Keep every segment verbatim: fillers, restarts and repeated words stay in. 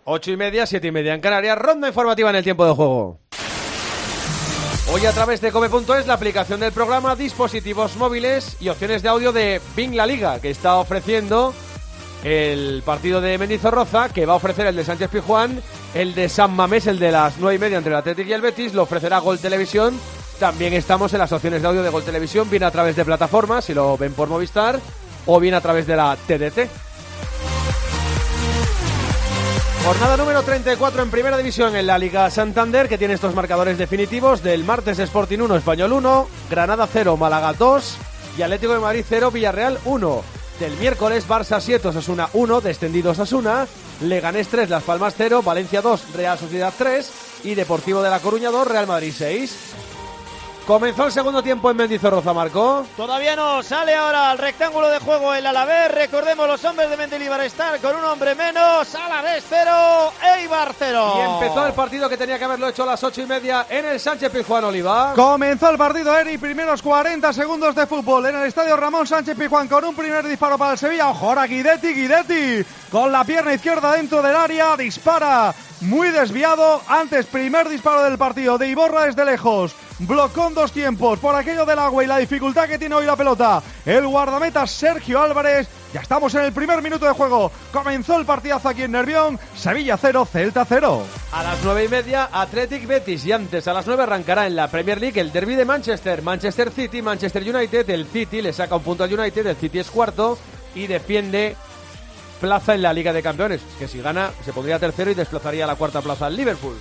Ocho y media, siete y media en Canarias. Ronda informativa en el tiempo de juego. Hoy a través de Come punto es, la aplicación del programa, dispositivos móviles y opciones de audio de Bing La Liga, que está ofreciendo el partido de Mendizorroza, que va a ofrecer el de Sánchez Pizjuán, el de San Mamés, el de las nueve y media entre el Athletic y el Betis, lo ofrecerá Gol Televisión. También estamos en las opciones de audio de Gol Televisión, bien a través de plataformas, si lo ven por Movistar, o bien a través de la T D T. Jornada número treinta y cuatro en Primera División en la Liga Santander, que tiene estos marcadores definitivos. Del martes, Sporting uno, Español uno, Granada cero, Málaga dos y Atlético de Madrid cero, Villarreal uno. Del miércoles, Barça siete, Osasuna uno, descendido Osasuna, Leganés tres, Las Palmas cero, Valencia dos, Real Sociedad tres y Deportivo de La Coruña dos, Real Madrid seis. Comenzó el segundo tiempo en Mendizorroza, Marco. Todavía no, sale ahora al rectángulo de juego el Alavés. Recordemos, los hombres de Mendilibar están con un hombre menos. Alavés cero, Eibar cero. Y empezó el partido que tenía que haberlo hecho a las ocho y media en el Sánchez Pizjuán, Oliva. Comenzó el partido, Eri, primeros cuarenta segundos de fútbol en el estadio Ramón Sánchez Pizjuán con un primer disparo para el Sevilla. Ojo, ahora Guidetti, Guidetti con la pierna izquierda dentro del área, dispara muy desviado. Antes, primer disparo del partido de Iborra desde lejos. Blocó en dos tiempos por aquello del agua y la dificultad que tiene hoy la pelota el guardameta Sergio Álvarez. Ya estamos en el primer minuto de juego. Comenzó el partidazo aquí en Nervión. Sevilla cero, Celta cero. A las nueve y media, Athletic Betis. Y antes, a las nueve, arrancará en la Premier League el derbi de Manchester. Manchester City, Manchester United. El City le saca un punto al United. El City es cuarto y defiende plaza en la Liga de Campeones, que si gana se pondría tercero y desplazaría a la cuarta plaza al Liverpool.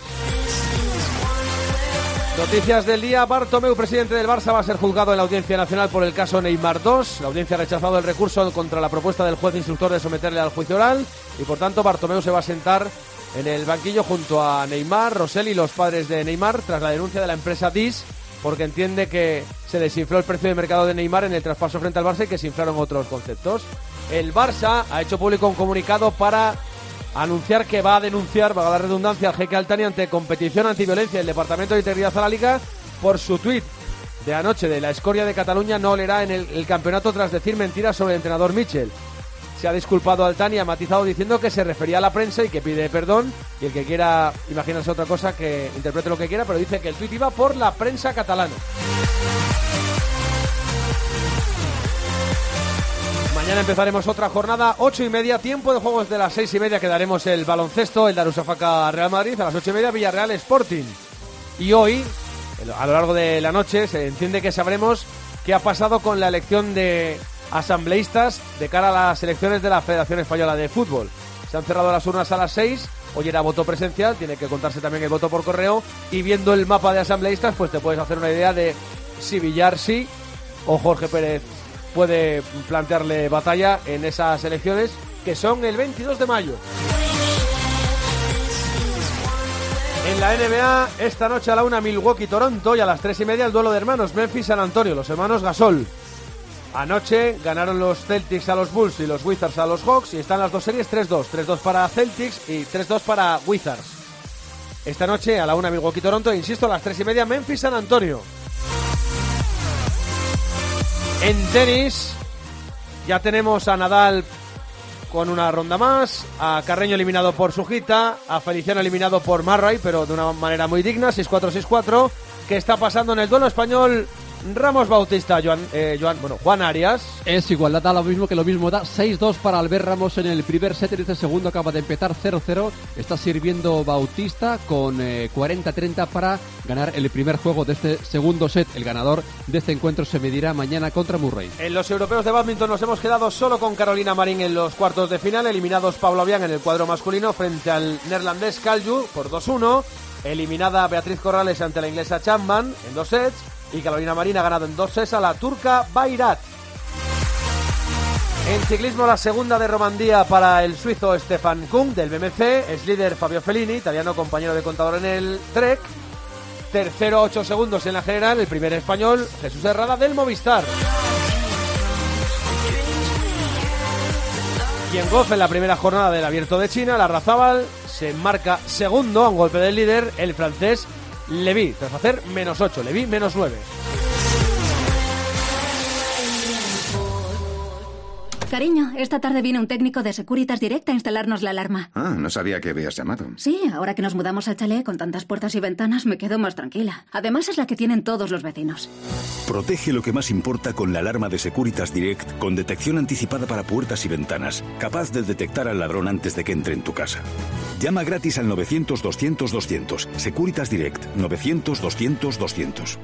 Noticias del día. Bartomeu, presidente del Barça, va a ser juzgado en la Audiencia Nacional por el caso Neymar dos. La audiencia ha rechazado el recurso contra la propuesta del juez instructor de someterle al juicio oral y por tanto Bartomeu se va a sentar en el banquillo junto a Neymar, Rosell y los padres de Neymar tras la denuncia de la empresa D I S, porque entiende que se desinfló el precio de mercado de Neymar en el traspaso frente al Barça y que se inflaron otros conceptos. El Barça ha hecho público un comunicado para anunciar que va a denunciar, va a dar redundancia, al jeque Altani ante Competición Antiviolencia y el Departamento de Integridad a la Liga por su tuit de anoche de la escoria de Cataluña no olerá en el, el campeonato tras decir mentiras sobre el entrenador Michel. Se ha disculpado Altani, ha matizado diciendo que se refería a la prensa y que pide perdón, y el que quiera imaginarse otra cosa que interprete lo que quiera, pero dice que el tuit iba por la prensa catalana. Mañana empezaremos otra jornada, ocho y media, tiempo de juegos de las seis y media, que daremos el baloncesto, el Darussafaka Real Madrid, a las ocho y media Villarreal Sporting. Y hoy, a lo largo de la noche, se entiende que sabremos qué ha pasado con la elección de asambleístas de cara a las elecciones de la Federación Española de Fútbol. Se han cerrado las urnas a las seis, hoy era voto presencial, tiene que contarse también el voto por correo, y viendo el mapa de asambleístas, pues te puedes hacer una idea de si Villar sí o Jorge Pérez puede plantearle batalla en esas elecciones, que son el veintidós de mayo. En la N B A, esta noche a la una Milwaukee-Toronto y a las tres y media el duelo de hermanos Memphis-San Antonio, los hermanos Gasol. Anoche ganaron los Celtics a los Bulls y los Wizards a los Hawks y están las dos series tres dos, tres dos para Celtics y tres dos para Wizards. Esta noche a la una Milwaukee-Toronto e insisto a las tres y media Memphis-San Antonio. En tenis ya tenemos a Nadal con una ronda más, a Carreño eliminado por Sugita, a Feliciano eliminado por Murray, pero de una manera muy digna, seis cuatro, seis cuatro. ¿Qué está pasando en el duelo español? Ramos Bautista, Joan, eh, Joan, bueno, Juan Arias. Es igualdad, da lo mismo que lo mismo da. seis dos para Albert Ramos en el primer set. En este segundo acaba de empezar cero cero. Está sirviendo Bautista con eh, cuarenta treinta para ganar el primer juego de este segundo set. El ganador de este encuentro se medirá mañana contra Murray. En los europeos de bádminton nos hemos quedado solo con Carolina Marín en los cuartos de final. Eliminados Pablo Avian en el cuadro masculino frente al neerlandés Kalju por dos uno. Eliminada Beatriz Corrales ante la inglesa Chapman en dos sets. Y Carolina Marín ha ganado en dos sets a la turca Bayrat. En ciclismo, la segunda de Romandía para el suizo Stefan Kung del B M C. Es líder Fabio Fellini, italiano, compañero de contador en el Trek. Tercero a ocho segundos en la general, el primer español, Jesús Herrada del Movistar. Y en golf, en la primera jornada del Abierto de China, Larrazábal se marca segundo a un golpe del líder, el francés Levy, tras hacer menos ocho, Levy menos nueve. Cariño, esta tarde viene un técnico de Securitas Direct a instalarnos la alarma. Ah, no sabía que habías llamado. Sí, ahora que nos mudamos al chalet con tantas puertas y ventanas me quedo más tranquila. Además es la que tienen todos los vecinos. Protege lo que más importa con la alarma de Securitas Direct con detección anticipada para puertas y ventanas, capaz de detectar al ladrón antes de que entre en tu casa. Llama gratis al novecientos doscientos doscientos. Securitas Direct, novecientos doscientos doscientos.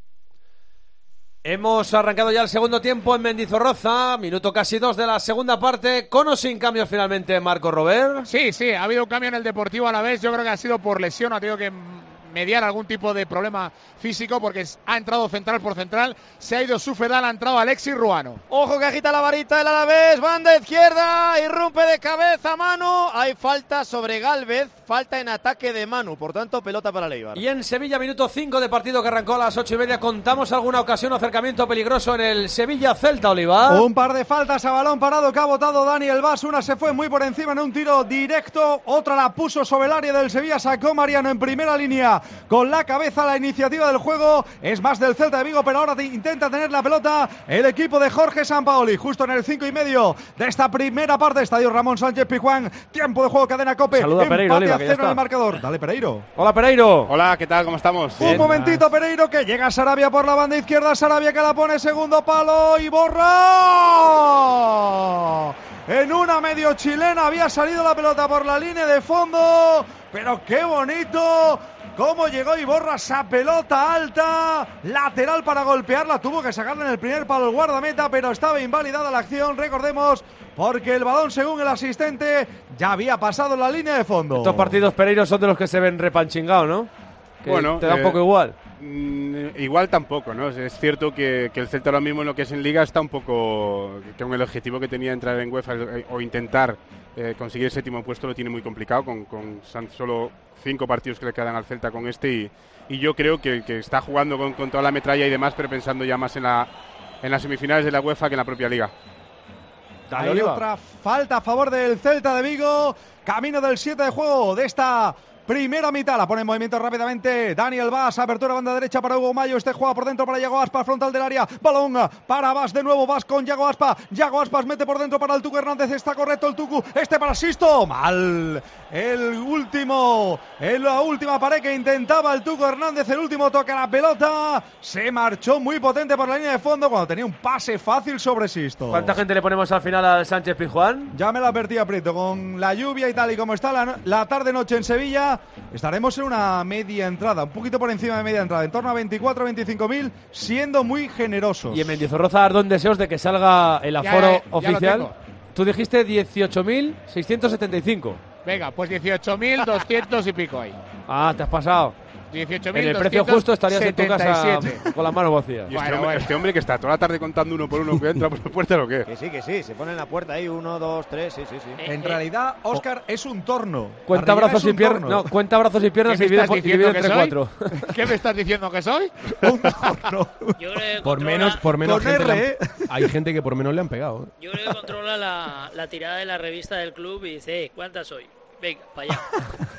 Hemos arrancado ya el segundo tiempo en Mendizorroza, minuto casi dos de la segunda parte, con o sin cambio finalmente Marco Robert. Sí, sí, ha habido un cambio en el Deportivo Alavés, yo creo que ha sido por lesión, ha tenido que mediar algún tipo de problema físico porque ha entrado central por central, se ha ido Sufedal, ha entrado Alexis Ruano. Ojo que agita la varita el Alavés, banda izquierda, irrumpe de cabeza Manu, hay falta sobre Gálvez, falta en ataque de Manu, por tanto pelota para Leibar. Y en Sevilla, minuto cinco de partido que arrancó a las ocho y media, contamos alguna ocasión o acercamiento peligroso en el Sevilla-Celta, Olivar. Un par de faltas a balón parado que ha botado Daniel Vaz, una se fue muy por encima en un tiro directo, otra la puso sobre el área del Sevilla, sacó Mariano en primera línea con la cabeza. La iniciativa del juego es más del Celta de Vigo, pero ahora intenta tener la pelota el equipo de Jorge Sampaoli, justo en el cinco y medio de esta primera parte. Estadio Ramón Sánchez Pizjuán, tiempo de juego, cadena COPE. Saluda a Pereiro, Oliva, cero en el marcador. Dale, Pereiro. Hola, Pereiro. Hola, ¿qué tal? ¿Cómo estamos? Un Bien. momentito, Pereiro, que llega Sarabia por la banda izquierda. Sarabia que la pone segundo palo y borra. En una medio chilena había salido la pelota por la línea de fondo, pero qué bonito cómo llegó Iborra, esa pelota alta, lateral para golpearla, tuvo que sacarla en el primer palo el guardameta, pero estaba invalidada la acción, recordemos, porque el balón, según el asistente, ya había pasado la línea de fondo. Estos partidos, Pereiro, son de los que se ven repanchingados, ¿no? Que bueno, te da eh, un poco igual. Mm, igual tampoco, ¿no? Es cierto que, que el Celta ahora mismo en lo que es en Liga está un poco... que con el objetivo que tenía de entrar en UEFA o intentar eh, conseguir el séptimo puesto lo tiene muy complicado con, con solo cinco partidos que le quedan al Celta con este y, y yo creo que, que está jugando con, con toda la metralla y demás, pero pensando ya más en, la, en las semifinales de la UEFA que en la propia Liga. Hay Oliva. Otra falta a favor del Celta de Vigo, camino del siete de juego de esta primera mitad, la pone en movimiento rápidamente Daniel Vaz, apertura banda derecha para Hugo Mayo, este juega por dentro para Yago Aspas, frontal del área, balón para Vaz, de nuevo Vaz con Yago Aspas, Yago Aspas mete por dentro para el Tucu Hernández, está correcto el Tucu, este para Sisto, mal, el último, en la última pared que intentaba el Tucu Hernández, el último toque a la pelota, se marchó muy potente por la línea de fondo cuando tenía un pase fácil sobre Sisto. ¿Cuánta gente le ponemos al final al Sánchez Pizjuán? Ya me lo advertía Prieto, con la lluvia y tal y como está la, la tarde-noche en Sevilla, estaremos en una media entrada, un poquito por encima de media entrada, en torno a veinticuatro a veinticinco mil, siendo muy generosos. Y en Mendizorroza, ¿dónde deseos de que salga el aforo ya, ya oficial? Tú dijiste dieciocho mil seiscientos setenta y cinco. Venga, pues dieciocho mil doscientos y pico ahí. Ah, te has pasado. dieciocho mil en el precio justo estarías en tu casa setenta y siete. con las manos vacías. ¿Y este, Bueno, hombre, bueno. este hombre que está toda la tarde contando uno por uno que entra por la puerta o qué? Que sí, que sí, se pone en la puerta ahí, uno, dos, tres, sí, sí, sí. En realidad, Óscar, es un torno. Cuenta Arriba brazos es y un piernas. torno. No, cuenta brazos y piernas y ¿Qué me divide, estás por- y diciendo divide que entre soy? cuatro. ¿Qué me estás diciendo que soy? Un torno. Yo creo que Por controla- menos, por menos Con gente le han- R, ¿eh? hay gente que por menos le han pegado. ¿eh? Yo creo que controla la, la tirada de la revista del club y dice, eh, ¿cuántas soy? Venga, para allá.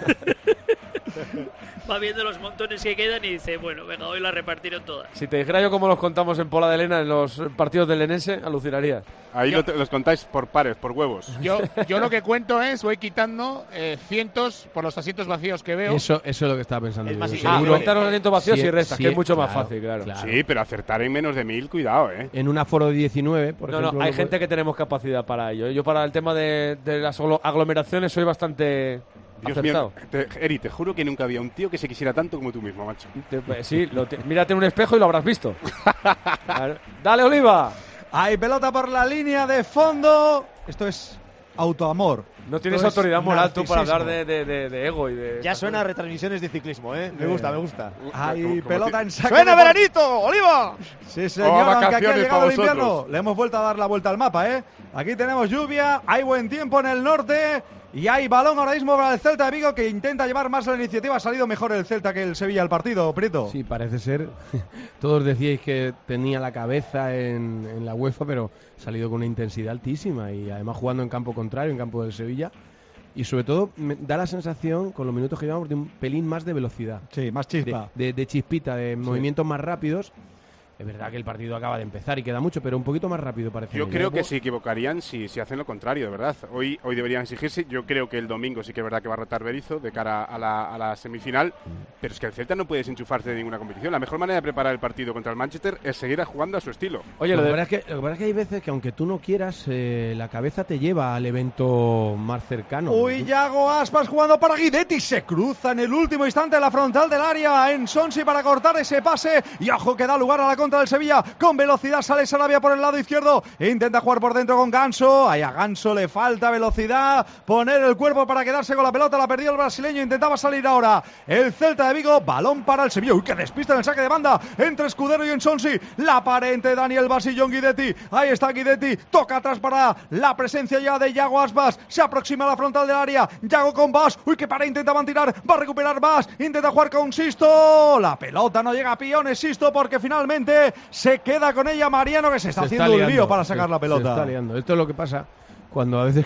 Va viendo los montones que quedan y dice, bueno, venga, hoy las repartieron todas. Si te dijera yo cómo los contamos en Pola de Elena en los partidos del Lenense, alucinarías. Ahí Yo- lo te- los contáis por pares, por huevos. Yo, yo lo que cuento es, voy quitando eh, cientos por los asientos vacíos que veo. Eso, eso es lo que estaba pensando. Es yo. más Ah, Seguro. cuentas los asientos vacíos Sí, y restas, sí, que es mucho más claro, fácil, claro. claro. Sí, pero acertar en menos de mil, cuidado, ¿eh? En un aforo de diecinueve, por No, ejemplo. no, hay lo gente puede- que tenemos capacidad para ello. Yo para el tema de, de las aglo- aglomeraciones soy bastante Dios acertado. mío, te, Eri, te juro que nunca había un tío que se quisiera tanto como tú mismo, macho. Te- pues, sí, lo te- mírate en un espejo y lo habrás visto. Claro. Dale, Oliva. Hay pelota por la línea de fondo. Esto es autoamor. No tienes Esto es autoridad moral tú para narcisismo. hablar de, de- de- de ego y de... Ya suena a retransmisiones de ciclismo, ¿eh? Me gusta, me gusta. Hay Como- como pelota ti- en saque. ¡Suena de por- veranito, Oliva! Sí, señor, Oh, aunque aquí ha vacaciones llegado para el invierno. vosotros. Le hemos vuelto a dar la vuelta al mapa, ¿eh? Aquí tenemos lluvia, hay buen tiempo en el norte y hay balón ahora mismo para el Celta de Vigo que intenta llevar más la iniciativa. Ha salido mejor el Celta que el Sevilla al partido, Prieto. Sí, parece ser. Todos decíais que tenía la cabeza en, en la UEFA, pero ha salido con una intensidad altísima y además jugando en campo contrario, en campo del Sevilla. Y sobre todo me da la sensación, con los minutos que llevamos, de un pelín más de velocidad. Sí, más De, chispa. de- de chispita, de movimientos más rápidos. Es verdad que el partido acaba de empezar y queda mucho, pero un poquito más rápido parece. Yo creo que se equivocarían si, si hacen lo contrario, de verdad. Hoy, hoy deberían exigirse. Yo creo que el domingo sí que es verdad que va a rotar Berizzo de cara a la, a la semifinal, pero es que el Celta no puede desenchufarse de ninguna competición. La mejor manera de preparar el partido contra el Manchester es seguir jugando a su estilo. Oye, lo, lo, que de... es que, lo que pasa es que hay veces que aunque tú no quieras, eh, la cabeza te lleva al evento más cercano. Uy, Yago Aspas jugando para Guidetti, se cruza en el último instante la frontal del área en Sonsi para cortar ese pase y ojo que da lugar a la contra del Sevilla. Con velocidad sale Sarabia por el lado izquierdo, intenta jugar por dentro con Ganso, ahí a Ganso le falta velocidad, poner el cuerpo para quedarse con la pelota, la perdió el brasileño, intentaba salir ahora el Celta de Vigo, balón para el Sevilla, uy que despista en el saque de banda entre Escudero y Ensonsi, la aparente Daniel Basillón Guidetti, ahí está Guidetti, toca atrás para la presencia ya de Yago Aspas, se aproxima a la frontal del área, Yago con Bas, uy que para, intentaban tirar, va a recuperar Bas, intenta jugar con Sisto, la pelota no llega a pillones Sisto porque finalmente se queda con ella Mariano que se está se haciendo está un lío para sacar se, la pelota. Se está liando. Esto es lo que pasa cuando a veces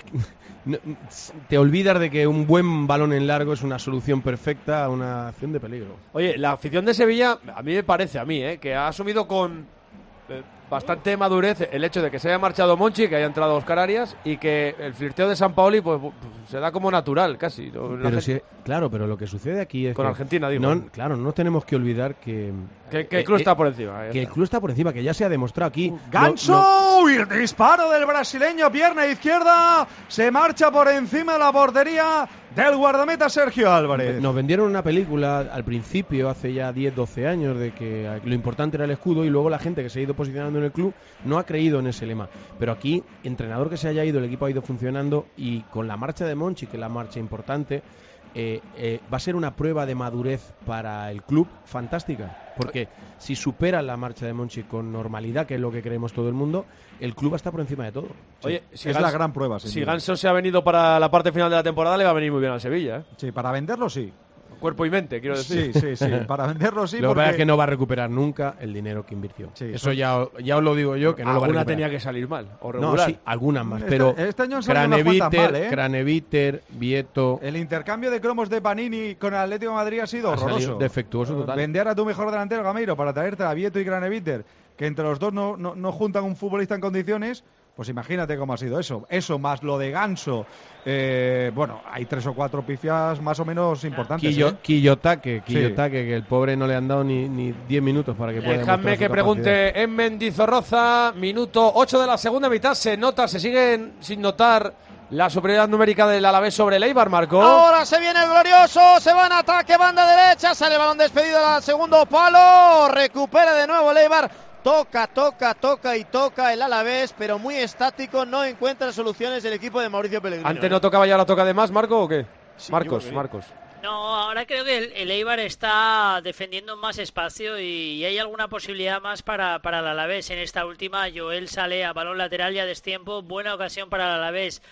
te olvidas de que un buen balón en largo es una solución perfecta a una acción de peligro. Oye, la afición de Sevilla, a mí me parece, a mí, ¿eh? que ha asumido con eh, bastante madurez el hecho de que se haya marchado Monchi, que haya entrado Óscar Arias y que el flirteo de Sampaoli pues, pues se da como natural casi. Pero sí, claro, pero lo que sucede aquí es con que Argentina, digo. No, claro, no tenemos que olvidar que que, que el club eh, está por encima. Que el club está por encima, que ya se ha demostrado aquí. ¡Ganso! Lo, lo... Y el disparo del brasileño, pierna izquierda, se marcha por encima de la portería del guardameta Sergio Álvarez. Nos vendieron una película al principio, hace ya diez, doce años, de que lo importante era el escudo y luego la gente que se ha ido posicionando en el club no ha creído en ese lema. Pero aquí, entrenador que se haya ido, el equipo ha ido funcionando y con la marcha de Monchi, que es la marcha importante, eh, eh, va a ser una prueba de madurez para el club fantástica. Porque si supera la marcha de Monchi con normalidad, que es lo que creemos todo el mundo, el club está por encima de todo. Oye, sí, si es Gans, la gran prueba. Si Ganso se ha venido para la parte final de la temporada, le va a venir muy bien al Sevilla. ¿eh? Sí, para venderlo sí. Cuerpo y mente, quiero decir. Sí, sí, sí, para venderlo sí. Lo porque... que pasa es que no va a recuperar nunca el dinero que invirtió. Sí, Eso son... ya, ya os lo digo yo, que no lo va a recuperar. Alguna tenía que salir mal, o regular. No, sí, algunas más, pero este, este año Craneviter, ¿eh? Craneviter, Vieto... El intercambio de cromos de Panini con el Atlético de Madrid ha sido ha horroroso. Defectuoso total. Vender a tu mejor delantero, Gameiro, para traerte a Vieto y Craneviter, que entre los dos no, no, no juntan un futbolista en condiciones... Pues imagínate cómo ha sido eso. Eso más lo de Ganso. Eh, bueno, hay tres o cuatro pifias más o menos importantes. Quillo, ¿eh? Quillotaque, Quillotaque, sí. Que el pobre no le han dado ni, ni diez minutos para que pueda demostrar su Déjame que pregunte en Mendizorroza, minuto ocho de la segunda mitad. Se nota, se sigue sin notar la superioridad numérica del Alavés sobre el Eibar, Marco. Ahora se viene el glorioso, se va en ataque, banda derecha, sale el balón despedido al segundo palo, recupera de nuevo el Eibar. Toca, toca, toca y toca el Alavés, pero muy estático, no encuentra soluciones el equipo de Mauricio Pellegrino. ¿Antes no tocaba ya la toca de más, Marco, o qué? Sí, Marcos, Marcos. No, ahora creo que el, el Eibar está defendiendo más espacio y, y hay alguna posibilidad más para, para el Alavés. En esta última, Joel sale a balón lateral ya a destiempo, buena ocasión para el Alavés.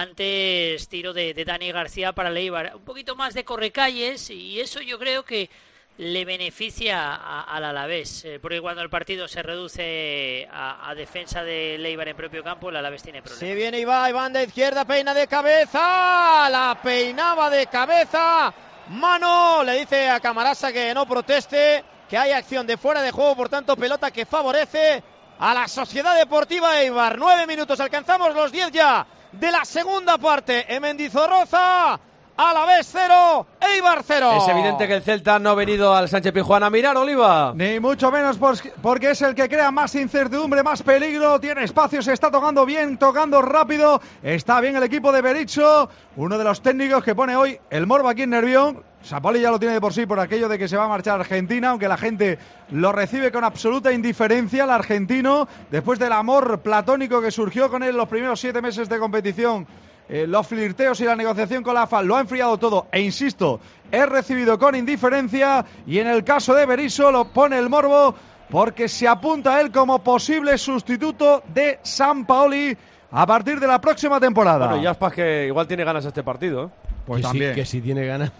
Antes tiro de, de Dani García para el Eibar. Un poquito más de correcalles y eso yo creo que le beneficia al Alavés, eh, porque cuando el partido se reduce a, a defensa del Eibar en propio campo, el Alavés tiene problemas. Se viene Ibai, banda izquierda, peina de cabeza, la peinaba de cabeza, mano, le dice a Camarasa que no proteste, que hay acción de fuera de juego, por tanto pelota que favorece a la Sociedad Deportiva Eibar. Nueve minutos, alcanzamos los diez ya de la segunda parte en Mendizorroza. Alavés cero, Eibar cero. Es evidente que el Celta no ha venido al Sánchez Pizjuán a mirar, Oliva. Ni mucho menos porque es el que crea más incertidumbre, más peligro, tiene espacio, se está tocando bien, tocando rápido, está bien el equipo de Berizzo, uno de los técnicos que pone hoy el morbo aquí en Nervión. Sampaoli ya lo tiene de por sí por aquello de que se va a marchar a Argentina, aunque la gente lo recibe con absoluta indiferencia, el argentino, después del amor platónico que surgió con él en los primeros siete meses de competición. Eh, los flirteos y la negociación con la A F A lo ha enfriado todo e insisto, es recibido con indiferencia y en el caso de Berizzo lo pone el morbo porque se apunta a él como posible sustituto de Sampaoli a partir de la próxima temporada. Bueno, y Aspas que igual tiene ganas este partido, ¿eh? Pues que también. Sí, que sí tiene ganas.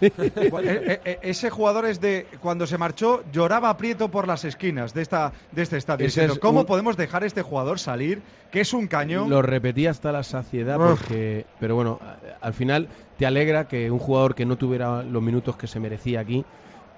Ese jugador es de cuando se marchó lloraba Prieto por las esquinas de esta de este estadio. Diciendo, ¿cómo un... podemos dejar a este jugador salir? Que es un cañón. Lo repetí hasta la saciedad porque, pero bueno, al final te alegra que un jugador que no tuviera los minutos que se merecía aquí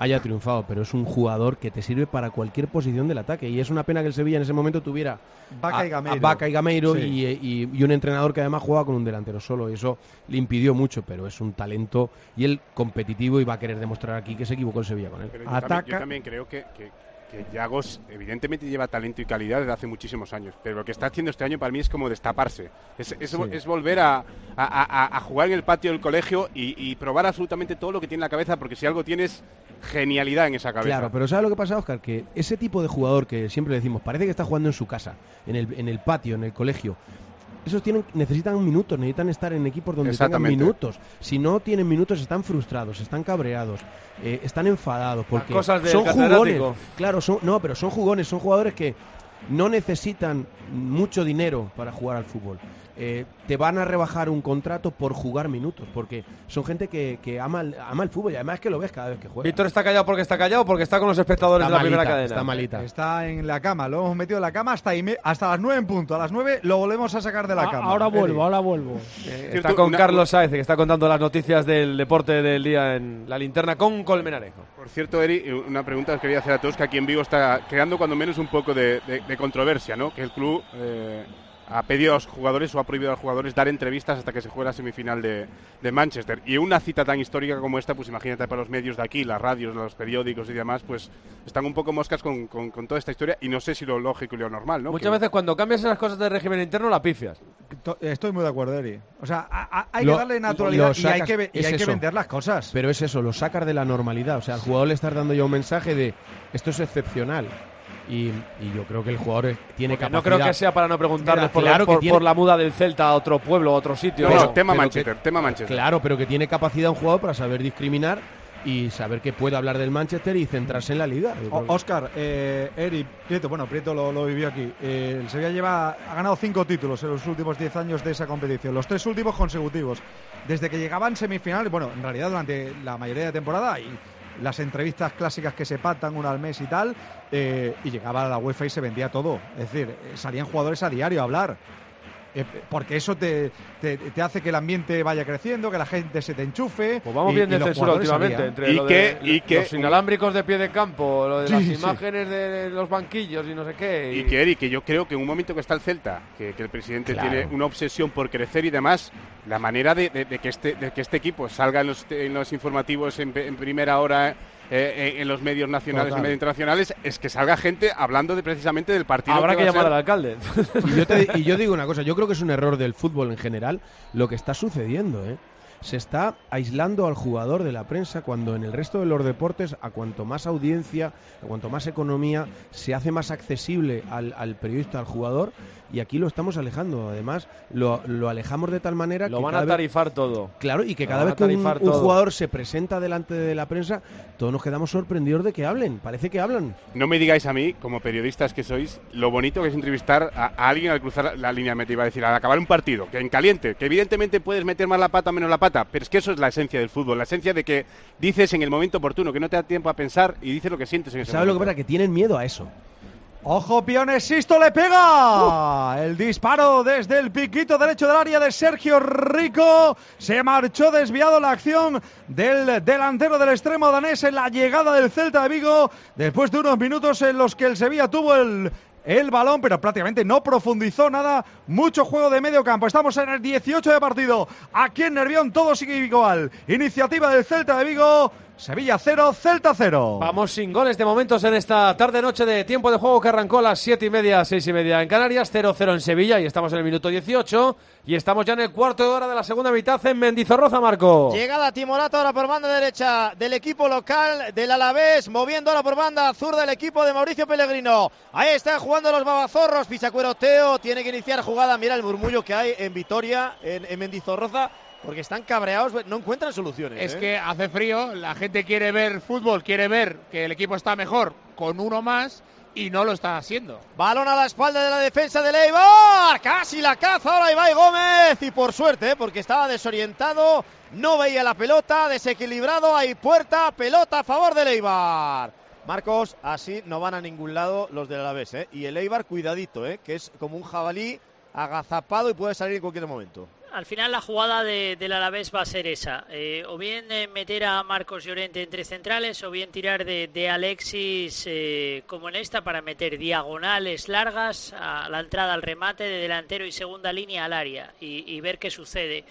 haya triunfado, pero es un jugador que te sirve para cualquier posición del ataque, y es una pena que el Sevilla en ese momento tuviera Vaca a, y Gameiro, a Vaca y, Gameiro sí. y, y, y un entrenador que además jugaba con un delantero solo, y eso le impidió mucho, pero es un talento y él competitivo, y va a querer demostrar aquí que se equivocó el Sevilla con él. Pero yo, también, yo también creo que, que, que Yago evidentemente lleva talento y calidad desde hace muchísimos años, pero lo que está haciendo este año para mí es como destaparse, es, es, sí. es volver a, a, a, a jugar en el patio del colegio y, y probar absolutamente todo lo que tiene en la cabeza, porque si algo tienes, genialidad en esa cabeza. Claro, pero ¿sabes lo que pasa, Óscar? Que ese tipo de jugador que siempre decimos, parece que está jugando en su casa, en el, en el patio, en el colegio, esos tienen, necesitan minutos, necesitan estar en equipos donde tengan minutos. Si no tienen minutos, están frustrados, están cabreados, eh, están enfadados, porque son jugones. Claro, son, no, pero son jugones, son jugadores que no necesitan mucho dinero para jugar al fútbol. Eh, te van a rebajar un contrato por jugar minutos, porque son gente que, que ama, el, ama el fútbol, y además que lo ves cada vez que juega. Víctor está callado porque está callado o porque está con los espectadores está de la malita, primera cadena. Está malita. Está en la cama, lo hemos metido en la cama hasta, me, hasta las nueve en punto. A las nueve lo volvemos a sacar de la a, cama. Ahora vuelvo, Eri. ahora vuelvo. Eh, está con una, Carlos Sáez, que está contando las noticias del deporte del día en la linterna con Colmenarejo. Por cierto, Eri, una pregunta que quería hacer a todos, que aquí en Vigo está creando cuando menos un poco de, de, de controversia, ¿no? Que el club eh, ha pedido a los jugadores o ha prohibido a los jugadores dar entrevistas hasta que se juegue la semifinal de, de Manchester. Y una cita tan histórica como esta, pues imagínate para los medios de aquí, las radios, los periódicos y demás, pues están un poco moscas con, con, con toda esta historia, y no sé si lo lógico y lo normal, ¿no? Muchas que... veces cuando cambias esas cosas de régimen interno la pifias. Estoy muy de acuerdo, Eri. O sea, a, a, hay lo, que darle naturalidad sacas, y hay, que, y hay que vender las cosas. Pero es eso, lo sacas de la normalidad. O sea, al jugador le estás dando ya un mensaje de esto es excepcional. Y, y yo creo que el jugador tiene Porque capacidad. no creo que sea para no preguntarles por, claro por, tiene... por la muda del Celta a otro pueblo, a otro sitio. No, no, no, tema Manchester, que, tema Manchester. Claro, pero que tiene capacidad un jugador para saber discriminar y saber que puede hablar del Manchester y centrarse en la liga. Óscar, eh, Eri, Prieto, bueno, Prieto lo, lo vivió aquí. Eh, el Sevilla lleva, ha ganado cinco títulos en los últimos diez años de esa competición, los tres últimos consecutivos. Desde que llegaban semifinales, bueno, en realidad durante la mayoría de temporada, y las entrevistas clásicas que se pactan una al mes y tal, eh, y llegaba a la UEFA y se vendía todo. Es decir, eh, salían jugadores a diario a hablar. Eh, porque eso te, te, te hace que el ambiente vaya creciendo, que la gente se te enchufe. Pues vamos y, bien de y censura últimamente, salían. entre ¿Y lo que, de, y que, los inalámbricos de pie de campo, lo de sí, las sí. imágenes de los banquillos y no sé qué. Y, y... y que, Eri, que yo creo que en un momento que está el Celta, que, que el presidente Claro. tiene una obsesión por crecer y demás, la manera de, de, de, que, este, de que este equipo salga en los, en los informativos en, en primera hora, eh, en los medios nacionales, Total. en medios internacionales, es que salga gente hablando de precisamente del partido. Habrá que, que llamar ser... al alcalde. Y yo, te, y yo digo una cosa, yo creo que es un error del fútbol en general lo que está sucediendo, ¿eh? Se está aislando al jugador de la prensa, cuando en el resto de los deportes, a cuanto más audiencia, a cuanto más economía, se hace más accesible al, al periodista, al jugador, y aquí lo estamos alejando. Además, lo, lo alejamos de tal manera Lo que van cada a tarifar vez, todo. Claro, y que Lo cada van vez a que un, tarifar un todo. jugador se presenta delante de la prensa, todos nos quedamos sorprendidos de que hablen. Parece que hablan. No me digáis a mí, como periodistas que sois, lo bonito que es entrevistar a, a alguien al cruzar la línea de meta. Iba a decir, al acabar un partido, que en caliente, que evidentemente puedes meter más la pata o menos la pata, pero es que eso es la esencia del fútbol, la esencia de que dices en el momento oportuno, que no te da tiempo a pensar y dices lo que sientes en ese ¿Sabes lo momento. que pasa? Que tienen miedo a eso. Ojo, Piones, Sisto le pega. Uh. El disparo desde el piquito derecho del área de Sergio Rico. Se marchó desviado la acción del delantero del extremo danés en la llegada del Celta de Vigo, después de unos minutos en los que el Sevilla tuvo el... el balón, pero prácticamente no profundizó nada. Mucho juego de medio campo. Estamos en el dieciocho de partido. Aquí en Nervión todo sigue igual. Iniciativa del Celta de Vigo. Sevilla cero, Celta cero. Vamos sin goles de momentos en esta tarde-noche de tiempo de juego que arrancó a las siete y media, seis y media en Canarias. cero cero en Sevilla y estamos en el minuto dieciocho. Y estamos ya en el cuarto de hora de la segunda mitad en Mendizorroza, Marco. Llegada Timorato ahora por banda derecha del equipo local del Alavés, moviendo ahora por banda zurda el equipo de Mauricio Pellegrino. Ahí están jugando los babazorros, Pichacuero Teo, tiene que iniciar jugada. Mira el murmullo que hay en Vitoria, en, en Mendizorroza, porque están cabreados, no encuentran soluciones. Es ¿eh? que hace frío, la gente quiere ver fútbol, quiere ver que el equipo está mejor con uno más y no lo está haciendo. Balón a la espalda de la defensa de Eibar, casi la caza ahora Ibai Gómez, y por suerte, ¿eh? porque estaba desorientado, no veía la pelota, desequilibrado, hay puerta, pelota a favor del Eibar. Marcos, así no van a ningún lado los del Alavés, ¿eh? Y el Eibar, cuidadito, ¿eh? que es como un jabalí agazapado y puede salir en cualquier momento. al final la jugada de, del Alavés va a ser esa. Eh, o bien eh, meter a Marcos Llorente entre centrales, o bien tirar de, de Alexis eh, como en esta para meter diagonales largas a la entrada al remate de delantero y segunda línea al área y, y ver qué sucede.